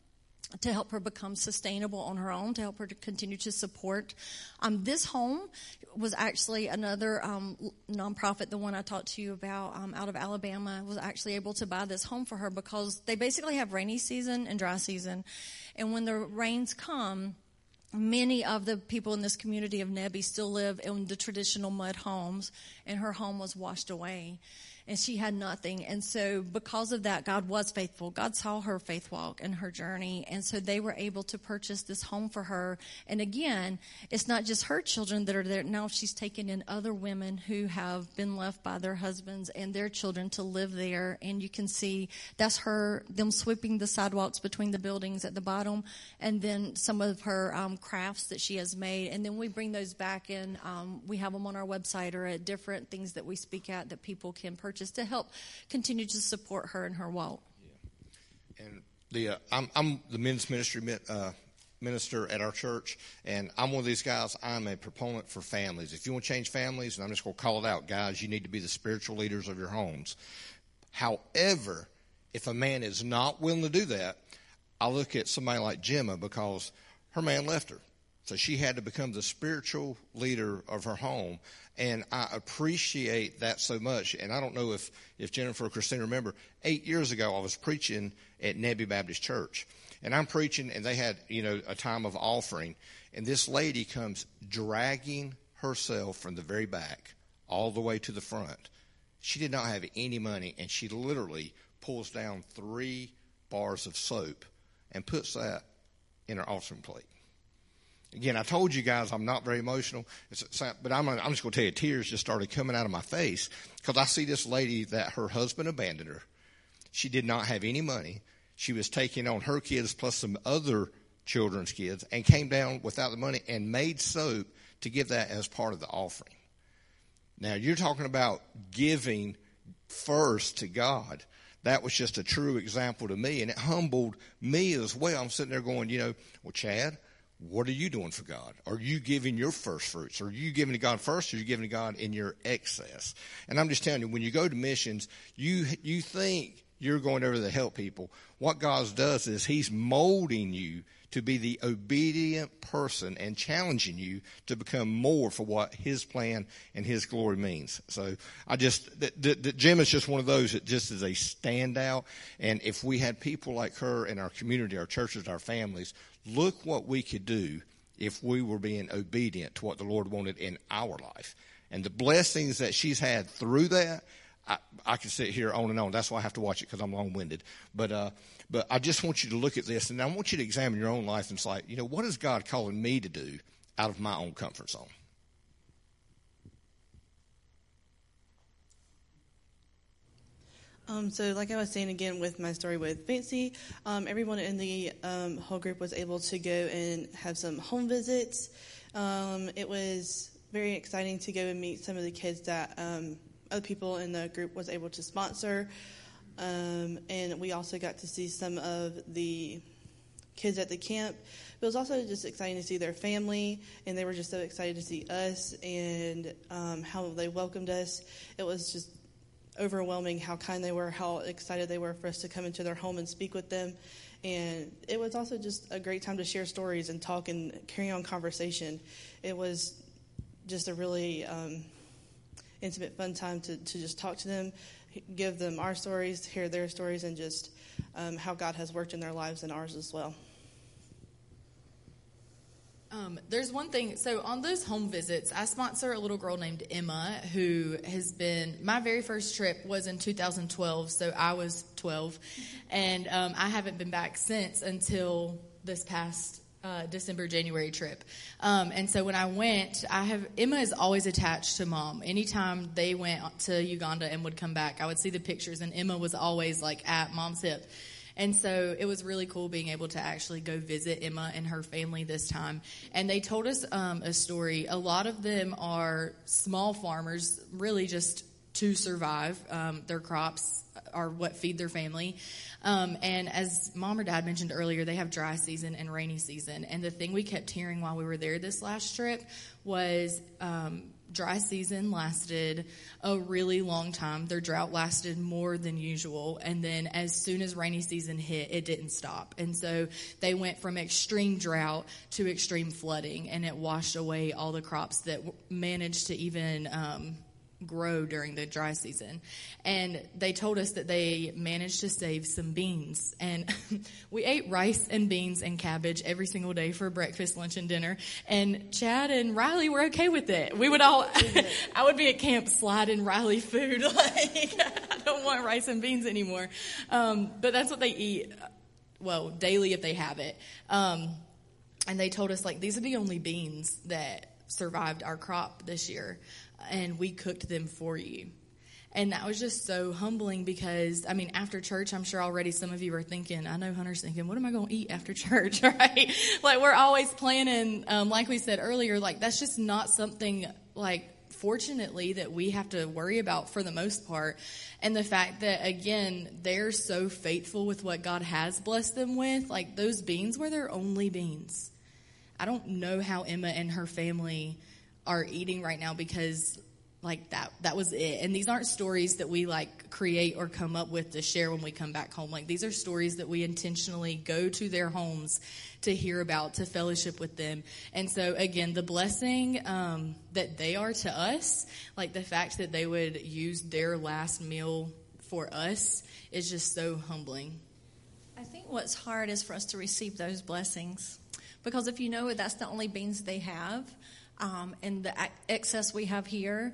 to help her become sustainable on her own, to help her to continue to support. This home was actually another nonprofit, the one I talked to you about out of Alabama, was actually able to buy this home for her because they basically have rainy season and dry season. And when the rains come, many of the people in this community of Nebby still live in the traditional mud homes, and her home was washed away. And she had nothing. And so because of that, God was faithful. God saw her faith walk and her journey. And so they were able to purchase this home for her. And again, it's not just her children that are there. Now she's taken in other women who have been left by their husbands and their children to live there. And you can see that's them sweeping the sidewalks between the buildings at the bottom. And then some of her crafts that she has made. And then we bring those back in. We have them on our website or at different things that we speak at that people can purchase to help continue to support her in her walk. Yeah. And I'm the men's ministry minister at our church, and I'm one of these guys. I'm a proponent for families. If you want to change families, and I'm just going to call it out, guys, you need to be the spiritual leaders of your homes. However, if a man is not willing to do that, I look at somebody like Gemma because her man left her. So she had to become the spiritual leader of her home. And I appreciate that so much. And I don't know if Jennifer or Christina remember, 8 years ago I was preaching at Nebby Baptist Church. And I'm preaching, and they had, a time of offering. And this lady comes dragging herself from the very back all the way to the front. She did not have any money, and she literally pulls down 3 bars of soap and puts that in her offering plate. Again, I told you guys I'm not very emotional, but I'm just going to tell you, tears just started coming out of my face because I see this lady that her husband abandoned her. She did not have any money. She was taking on her kids plus some other children's kids and came down without the money and made soap to give that as part of the offering. Now, you're talking about giving first to God. That was just a true example to me, and it humbled me as well. I'm sitting there going, well, Chad, what are you doing for God? Are you giving your first fruits? Are you giving to God first, or are you giving to God in your excess? And I'm just telling you, when you go to missions, you think you're going over to help people. What God does is He's molding you to be the obedient person and challenging you to become more for what His plan and His glory means. So Jim is just one of those that just is a standout. And if we had people like her in our community, our churches, our families, look what we could do if we were being obedient to what the Lord wanted in our life. And the blessings that she's had through that, I can sit here on and on. That's why I have to watch it because I'm long-winded. But I just want you to look at this, and I want you to examine your own life and say, what is God calling me to do out of my own comfort zone? So like I was saying again with my story with Fancy, everyone in the whole group was able to go and have some home visits. It was very exciting to go and meet some of the kids that other people in the group was able to sponsor. And we also got to see some of the kids at the camp. It was also just exciting to see their family, and they were just so excited to see us and how they welcomed us. It was just overwhelming how kind they were, how excited they were for us to come into their home and speak with them. And it was also just a great time to share stories and talk and carry on conversation. It was just a really intimate, fun time to just talk to them, give them our stories, hear their stories, and just how God has worked in their lives and ours as well. There's one thing. So on those home visits, I sponsor a little girl named Emma who has been, my very first trip was in 2012, so I was 12. And I haven't been back since until this past December, January trip. And so when I went, Emma is always attached to Mom. Anytime they went to Uganda and would come back, I would see the pictures, and Emma was always like at Mom's hip. And so it was really cool being able to actually go visit Emma and her family this time. And they told us a story. A lot of them are small farmers, really just to survive. Their crops are what feed their family. And as Mom or Dad mentioned earlier, they have dry season and rainy season. And the thing we kept hearing while we were there this last trip was dry season lasted a really long time. Their drought lasted more than usual. And then as soon as rainy season hit, it didn't stop. And so they went from extreme drought to extreme flooding, and it washed away all the crops that managed to even grow during the dry season. And they told us that they managed to save some beans. And we ate rice and beans and cabbage every single day for breakfast, lunch, and dinner. And Chad and Riley were okay with it. We would all, I would be at camp sliding Riley food. Like, I don't want rice and beans anymore. But that's what they eat, well, daily if they have it. And they told us, like, these are the only beans that survived our crop this year, and we cooked them for you. And that was just so humbling because, I mean, after church, I'm sure already some of you are thinking, I know Hunter's thinking, what am I going to eat after church, right? Like, we're always planning, like we said earlier, like, that's just not something, like, fortunately, that we have to worry about for the most part. And the fact that, again, they're so faithful with what God has blessed them with, like, those beans were their only beans. I don't know how Emma and her family are eating right now because, like, that was it. And these aren't stories that we, like, create or come up with to share when we come back home. Like, these are stories that we intentionally go to their homes to hear about, to fellowship with them. And so, again, the blessing that they are to us, like the fact that they would use their last meal for us is just so humbling. I think what's hard is for us to receive those blessings. Because if you know that's the only beans they have, and the excess we have here,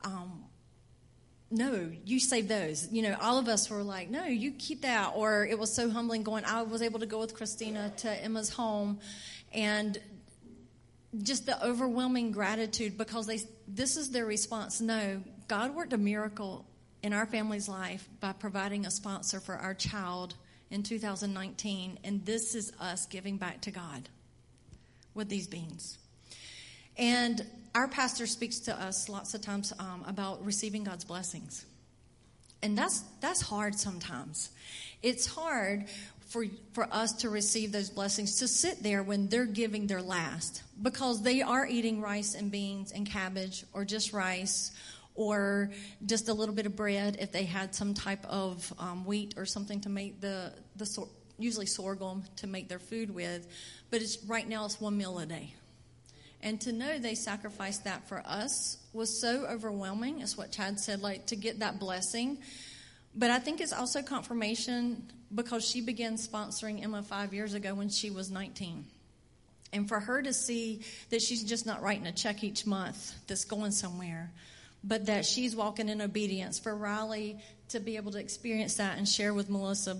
no, you save those. You know, all of us were like, no, you keep that. Or it was so humbling going, I was able to go with Christina to Emma's home, and just the overwhelming gratitude because this is their response. No, God worked a miracle in our family's life by providing a sponsor for our child in 2019, and this is us giving back to God with these beans. And our pastor speaks to us lots of times about receiving God's blessings. And that's hard sometimes. It's hard for us to receive those blessings, to sit there when they're giving their last, because they are eating rice and beans and cabbage, or just rice, or just a little bit of bread if they had some type of wheat or something to make usually sorghum to make their food with. But right now it's one meal a day. And to know they sacrificed that for us was so overwhelming. It's what Chad said, like, to get that blessing. But I think it's also confirmation because she began sponsoring Emma 5 years ago when she was 19. And for her to see that she's just not writing a check each month that's going somewhere, but that she's walking in obedience. For Riley to be able to experience that and share with Melissa,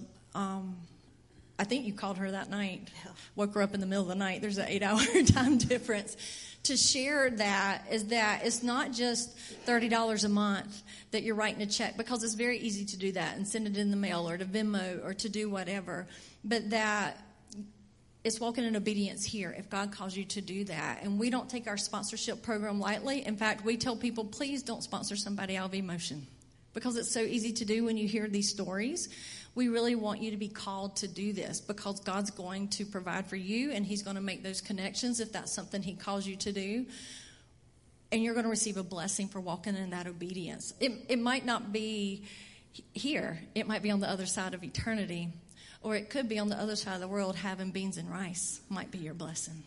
I think you called her that night, woke her up in the middle of the night. There's an 8-hour time difference. To share that is that it's not just $30 a month that you're writing a check, because it's very easy to do that and send it in the mail or to Venmo or to do whatever. But that it's walking in obedience here if God calls you to do that. And we don't take our sponsorship program lightly. In fact, we tell people, please don't sponsor somebody out of emotion, because it's so easy to do when you hear these stories. We really want you to be called to do this because God's going to provide for you, and he's going to make those connections if that's something he calls you to do. And you're going to receive a blessing for walking in that obedience. It might not be here. It might be on the other side of eternity, or it could be on the other side of the world. Having beans and rice might be your blessing.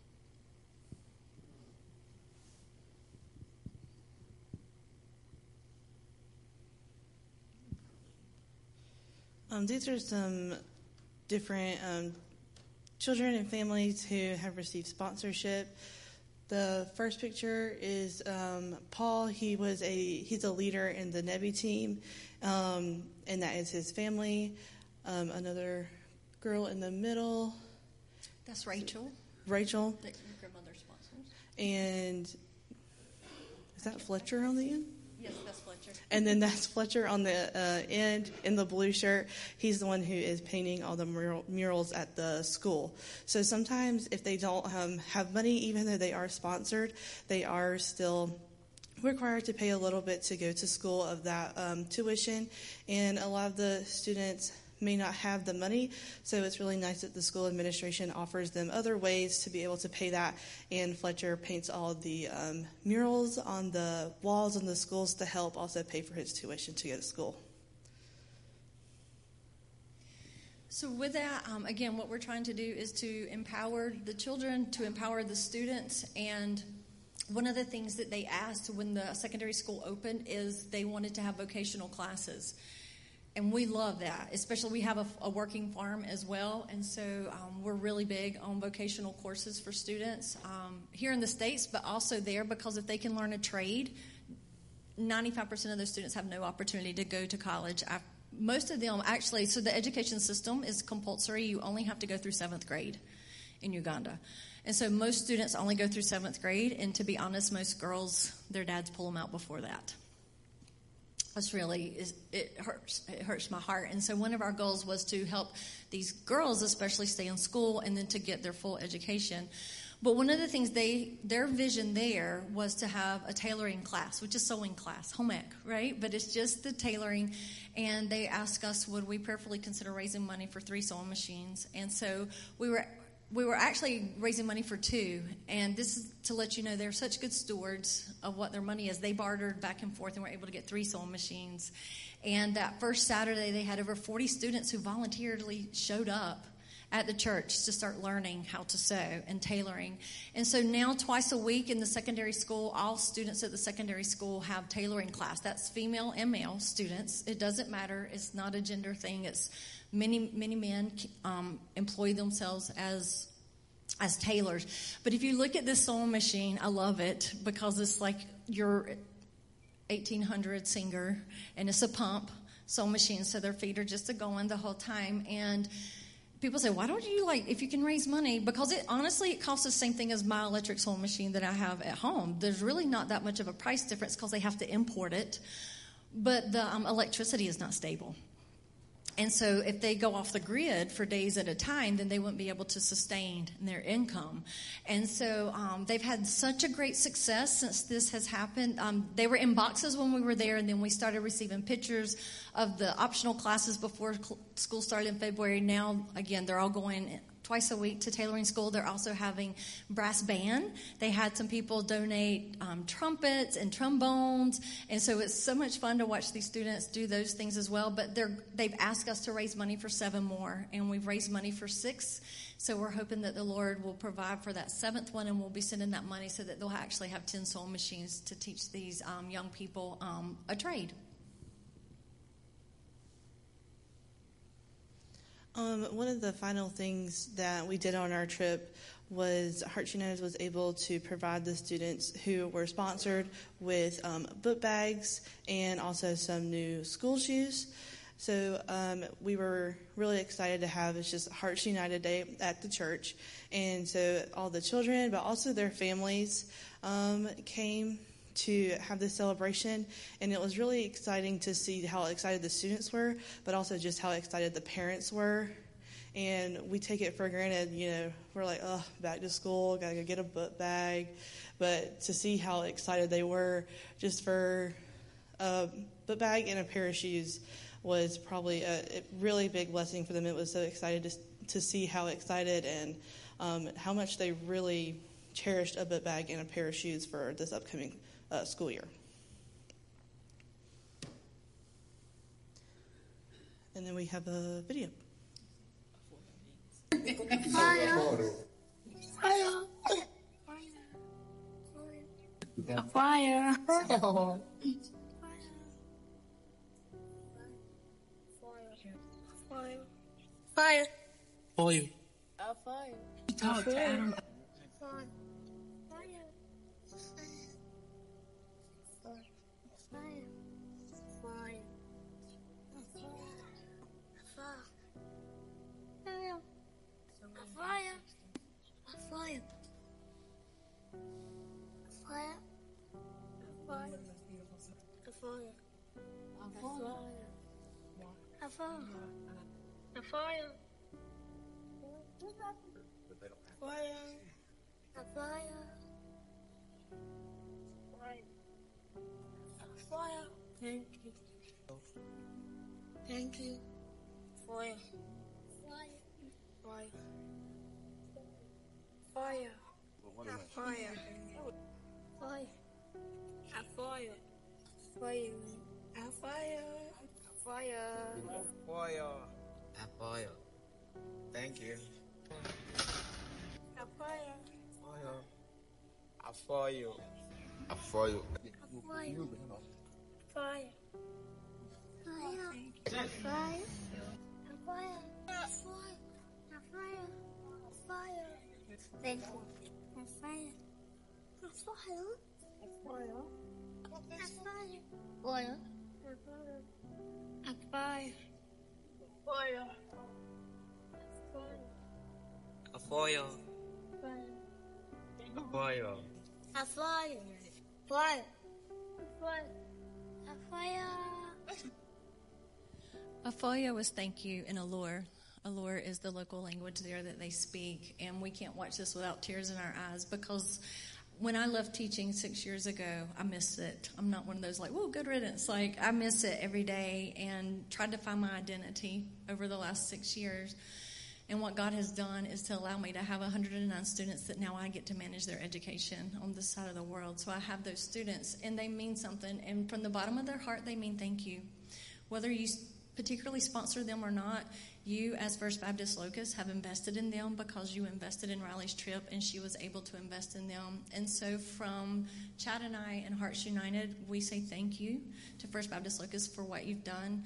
These are some different children and families who have received sponsorship. The first picture is Paul. He's a leader in the Nebby team, and that is his family. Another girl in the middle. That's Rachel. Rachel. That your grandmother sponsors. And is that Fletcher on the end? Yes, that's Fletcher. And then that's Fletcher on the end in the blue shirt. He's the one who is painting all the murals at the school. So sometimes if they don't have money, even though they are sponsored, they are still required to pay a little bit to go to school of that tuition. And a lot of the students may not have the money. So it's really nice that the school administration offers them other ways to be able to pay that. And Fletcher paints all the murals on the walls in the schools to help also pay for his tuition to go to school. So with that, again, what we're trying to do is to empower the children, to empower the students. And one of the things that they asked when the secondary school opened is they wanted to have vocational classes. And we love that, especially we have a working farm as well. And so we're really big on vocational courses for students here in the States, but also there, because if they can learn a trade, 95% of those students have no opportunity to go to college after. Most of them actually, so the education system is compulsory. You only have to go through 7th grade in Uganda. And so most students only go through 7th grade. And to be honest, most girls, their dads pull them out before that. That's really, it hurts my heart. And so one of our goals was to help these girls especially stay in school and then to get their full education. But one of the things their vision there was to have a tailoring class, which is sewing class, home ec, right? But it's just the tailoring. And they asked us, would we prayerfully consider raising money for 3 sewing machines? And so we were actually raising money for 2. And this is to let you know they're such good stewards of what their money is. They bartered back and forth and were able to get 3 sewing machines. And that first Saturday, they had over 40 students who voluntarily showed up at the church to start learning how to sew and tailoring. And so now twice a week in the secondary school, all students at the secondary school have tailoring class. That's female and male students. It doesn't matter. It's not a gender thing. It's many men employ themselves as tailors. But if you look at this sewing machine, I love it because it's like your 1800 Singer, and it's a pump sewing machine, so their feet are just a-going the whole time. And people say, why don't you, if you can raise money? Because it costs the same thing as my electric sewing machine that I have at home. There's really not that much of a price difference because they have to import it. But the electricity is not stable. And so if they go off the grid for days at a time, then they wouldn't be able to sustain their income. And so they've had such a great success since this has happened. They were in boxes when we were there, and then we started receiving pictures of the optional classes before school started in February. Now, again, they're all going twice a week to tailoring school. They're also having brass band. They had some people donate trumpets and trombones. And so it's so much fun to watch these students do those things as well. But they've asked us to raise money for 7 more, and we've raised money for 6. So we're hoping that the Lord will provide for that 7th one, and we'll be sending that money so that they'll actually have 10 sewing machines to teach these young people a trade. One of the final things that we did on our trip was Hearts United was able to provide the students who were sponsored with book bags and also some new school shoes. So we were really excited to have, it's just Hearts United Day at the church. And so all the children, but also their families came to have this celebration, and it was really exciting to see how excited the students were, but also just how excited the parents were. And we take it for granted, we're like, oh, back to school, gotta go get a book bag. But to see how excited they were just for a book bag and a pair of shoes was probably a really big blessing for them. It was so excited to see how excited and how much they really cherished a book bag and a pair of shoes for this upcoming school year. And then we have a video. Fire. Fire. Fire. Fire. Fire. Oil. Fire. Talk to Adam. Fire. Thank you. Thank you. Fire. Fire. Fire. Fire. Fire. Fire. Fire. Fire. Fire. Fire. Thank you. Fire. Fire. Fire. Fire. Fire. Fire. Fire. Thank you. Fire. Fire. Fire. Fire. Fire. Fire. Fire. Afoya was thank you in Allure. Allure is the local language there that they speak, and we can't watch this without tears in our eyes because when I left teaching 6 years ago, I miss it. I'm not one of those like, whoa, good riddance. Like, I miss it every day and tried to find my identity over the last 6 years. And what God has done is to allow me to have 109 students that now I get to manage their education on this side of the world. So I have those students, and they mean something. And from the bottom of their heart, they mean thank you. Whether you particularly sponsor them or not, you as First Baptist Locust have invested in them because you invested in Riley's trip, and she was able to invest in them. And so from Chad and I and Hearts United, we say thank you to First Baptist Locust for what you've done.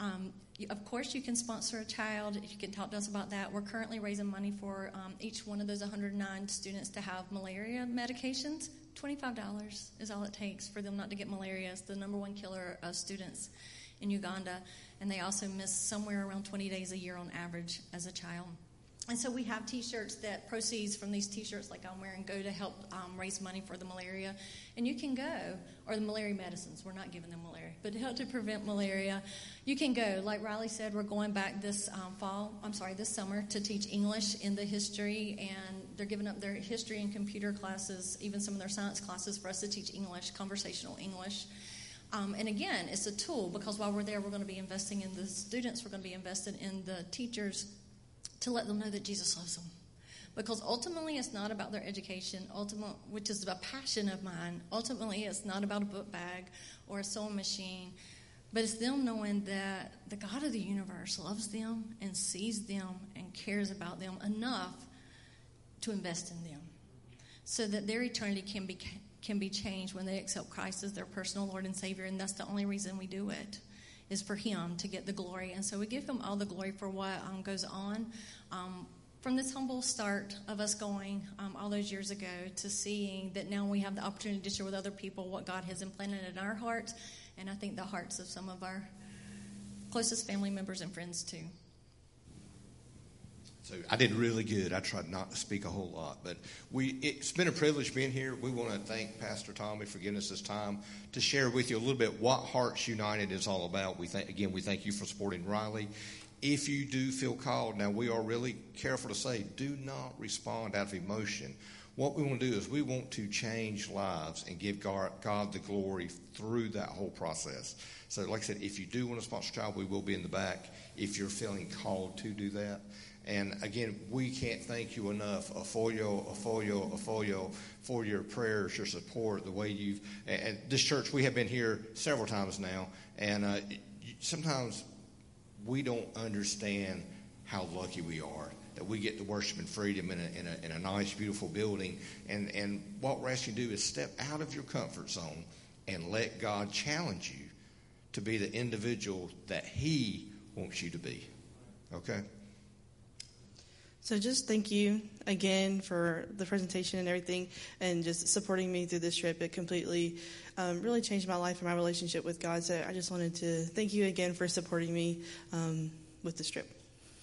Of course, you can sponsor a child. You can talk to us about that. We're currently raising money for each one of those 109 students to have malaria medications. $25 is all it takes for them not to get malaria. It's the number one killer of students in Uganda, and they also miss somewhere around 20 days a year on average as a child. And so we have T-shirts that proceeds from these T-shirts like I'm wearing go to help raise money for the malaria. And you can go, or the malaria medicines. We're not giving them malaria, but to help to prevent malaria. You can go. Like Riley said, we're going back this summer to teach English in the history, and they're giving up their history and computer classes, even some of their science classes for us to teach English, conversational English. And again, it's a tool because while we're there, we're going to be investing in the students. We're going to be investing in the teachers to let them know that Jesus loves them. Because ultimately, it's not about their education, which is a passion of mine. Ultimately, it's not about a book bag or a sewing machine, but it's them knowing that the God of the universe loves them and sees them and cares about them enough to invest in them so that their eternity can be changed when they accept Christ as their personal Lord and Savior. And that's the only reason we do it, is for Him to get the glory. And so we give Him all the glory for what goes on. From this humble start of us going all those years ago to seeing that now we have the opportunity to share with other people what God has implanted in our hearts, and I think the hearts of some of our closest family members and friends too. So I did really good. I tried not to speak a whole lot, but it's been a privilege being here. We want to thank Pastor Tommy for giving us this time to share with you a little bit what Hearts United is all about. We thank you for supporting Riley. If you do feel called, now we are really careful to say, do not respond out of emotion. What we want to do is we want to change lives and give God the glory through that whole process. So like I said, if you do want to sponsor a child, we will be in the back if you're feeling called to do that. And again, we can't thank you enough, Afoyo, for your prayers, your support, the way you've, and this church, we have been here several times now, and sometimes we don't understand how lucky we are that we get to worship in freedom in a nice, beautiful building. And what we're asking you to do is step out of your comfort zone and let God challenge you to be the individual that He wants you to be. Okay? So just thank you again for the presentation and everything, and just supporting me through this trip. It completely really changed my life and my relationship with God. So I just wanted to thank you again for supporting me with this trip.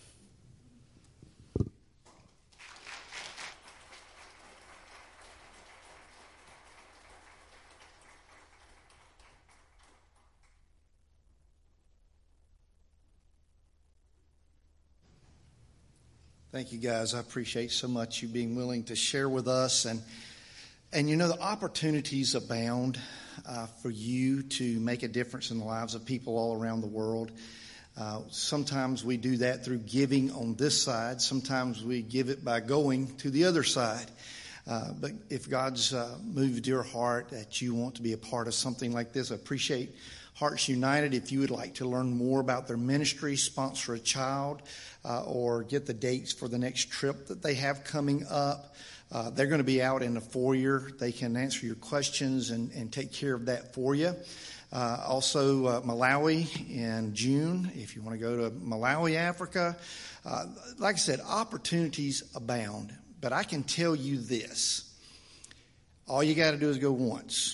Thank you, guys. I appreciate so much you being willing to share with us. And you know, the opportunities abound for you to make a difference in the lives of people all around the world. Sometimes we do that through giving on this side. Sometimes we give it by going to the other side. But if God's moved your heart that you want to be a part of something like this, I appreciate Hearts United. If you would like to learn more about their ministry, sponsor a child, or get the dates for the next trip that they have coming up, they're going to be out in the foyer. They can answer your questions and take care of that for you. Also, Malawi in June, if you want to go to Malawi, Africa. Like I said, opportunities abound. But I can tell you this. All you got to do is go once.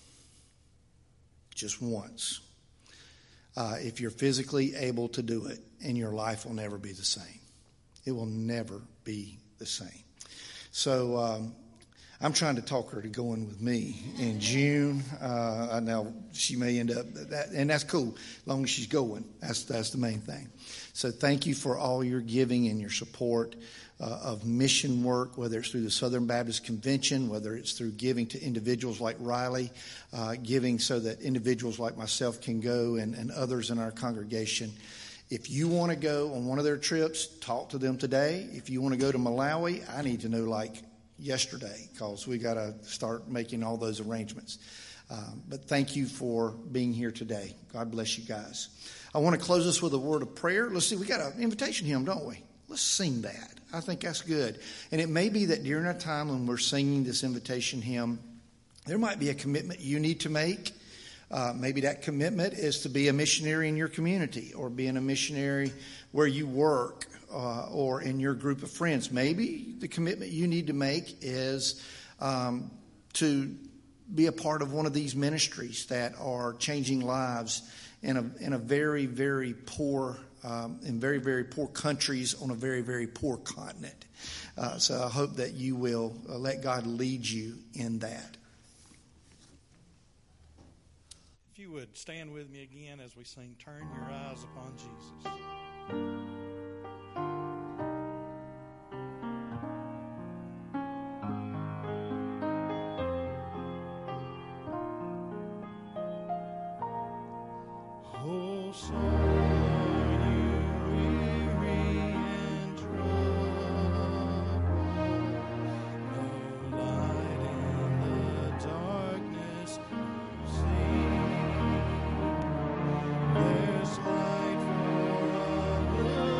Just once. If you're physically able to do it, and your life will never be the same. It will never be the same. So I'm trying to talk her to going with me in June. Now she may end up that, and that's cool, as long as she's going. That's the main thing. So thank you for all your giving and your support of mission work, whether it's through the Southern Baptist Convention, whether it's through giving to individuals like Riley, giving so that individuals like myself can go and others in our congregation. If you want to go on one of their trips, talk to them today. If you want to go to Malawi, I need to know like yesterday, because we got to start making all those arrangements. But thank you for being here today. God bless you guys. I want to close us with a word of prayer. Let's see, we got an invitation hymn, don't we? Let's sing that. I think that's good. And it may be that during our time when we're singing this invitation hymn, there might be a commitment you need to make. Maybe that commitment is to be a missionary in your community, or being a missionary where you work, or in your group of friends. Maybe the commitment you need to make is to be a part of one of these ministries that are changing lives in a very, very poor, in very, very poor countries on a very, very poor continent. So I hope that you will let God lead you in that. If you would stand with me again as we sing, Turn Your Eyes Upon Jesus. There's light for a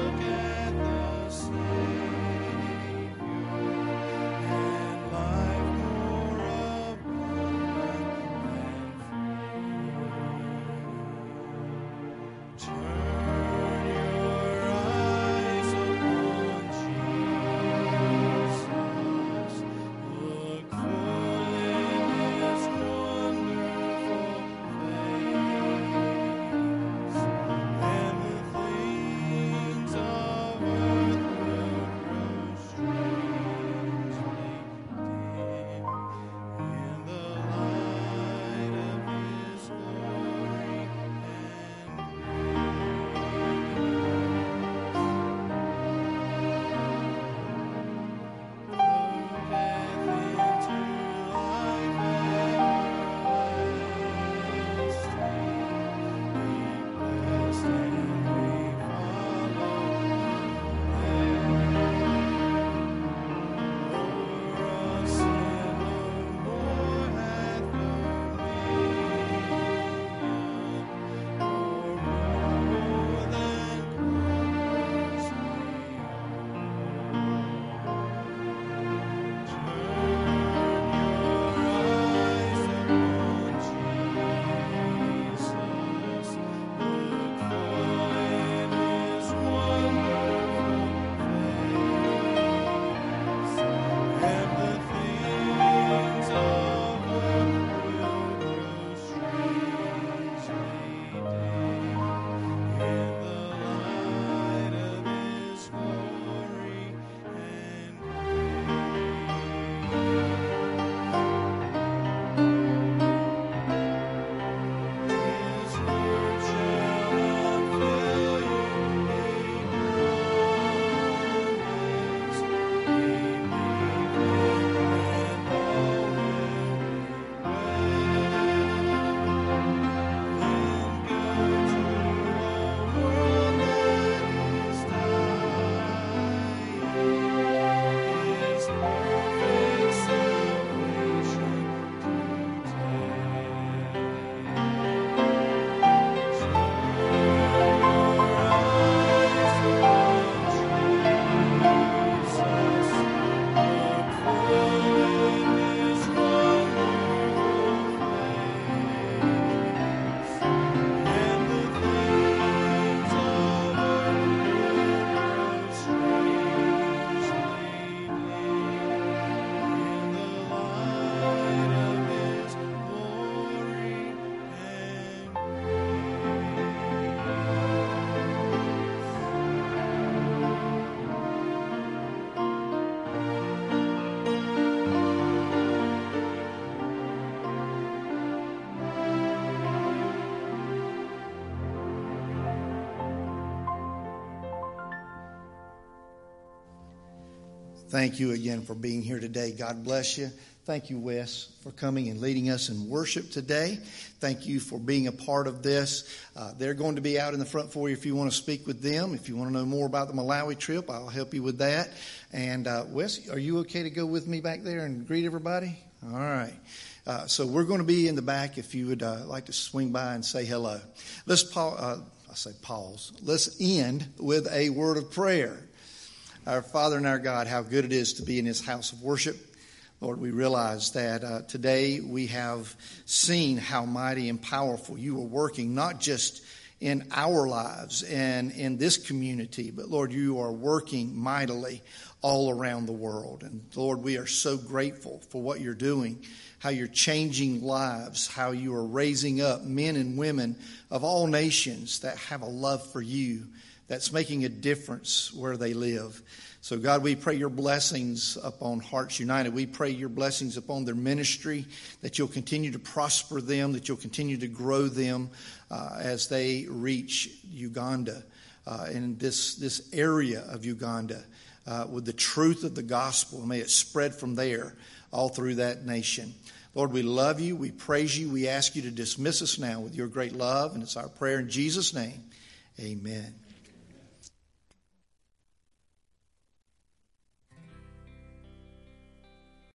Thank you again for being here today. God bless you. Thank you, Wes, for coming and leading us in worship today. Thank you for being a part of this. They're going to be out in the front for you if you want to speak with them. If you want to know more about the Malawi trip, I'll help you with that. And Wes, are you okay to go with me back there and greet everybody? All right. So we're going to be in the back if you would like to swing by and say hello. Let's pause. Let's end with a word of prayer. Our Father and our God, how good it is to be in His house of worship. Lord, we realize that today we have seen how mighty and powerful you are working, not just in our lives and in this community, but Lord, you are working mightily all around the world. And Lord, we are so grateful for what you're doing, how you're changing lives, how you are raising up men and women of all nations that have a love for you, that's making a difference where they live. So, God, we pray your blessings upon Hearts United. We pray your blessings upon their ministry, that you'll continue to prosper them, that you'll continue to grow them as they reach Uganda, in this area of Uganda, with the truth of the gospel. May it spread from there all through that nation. Lord, we love you. We praise you. We ask you to dismiss us now with your great love. And it's our prayer in Jesus' name. Amen.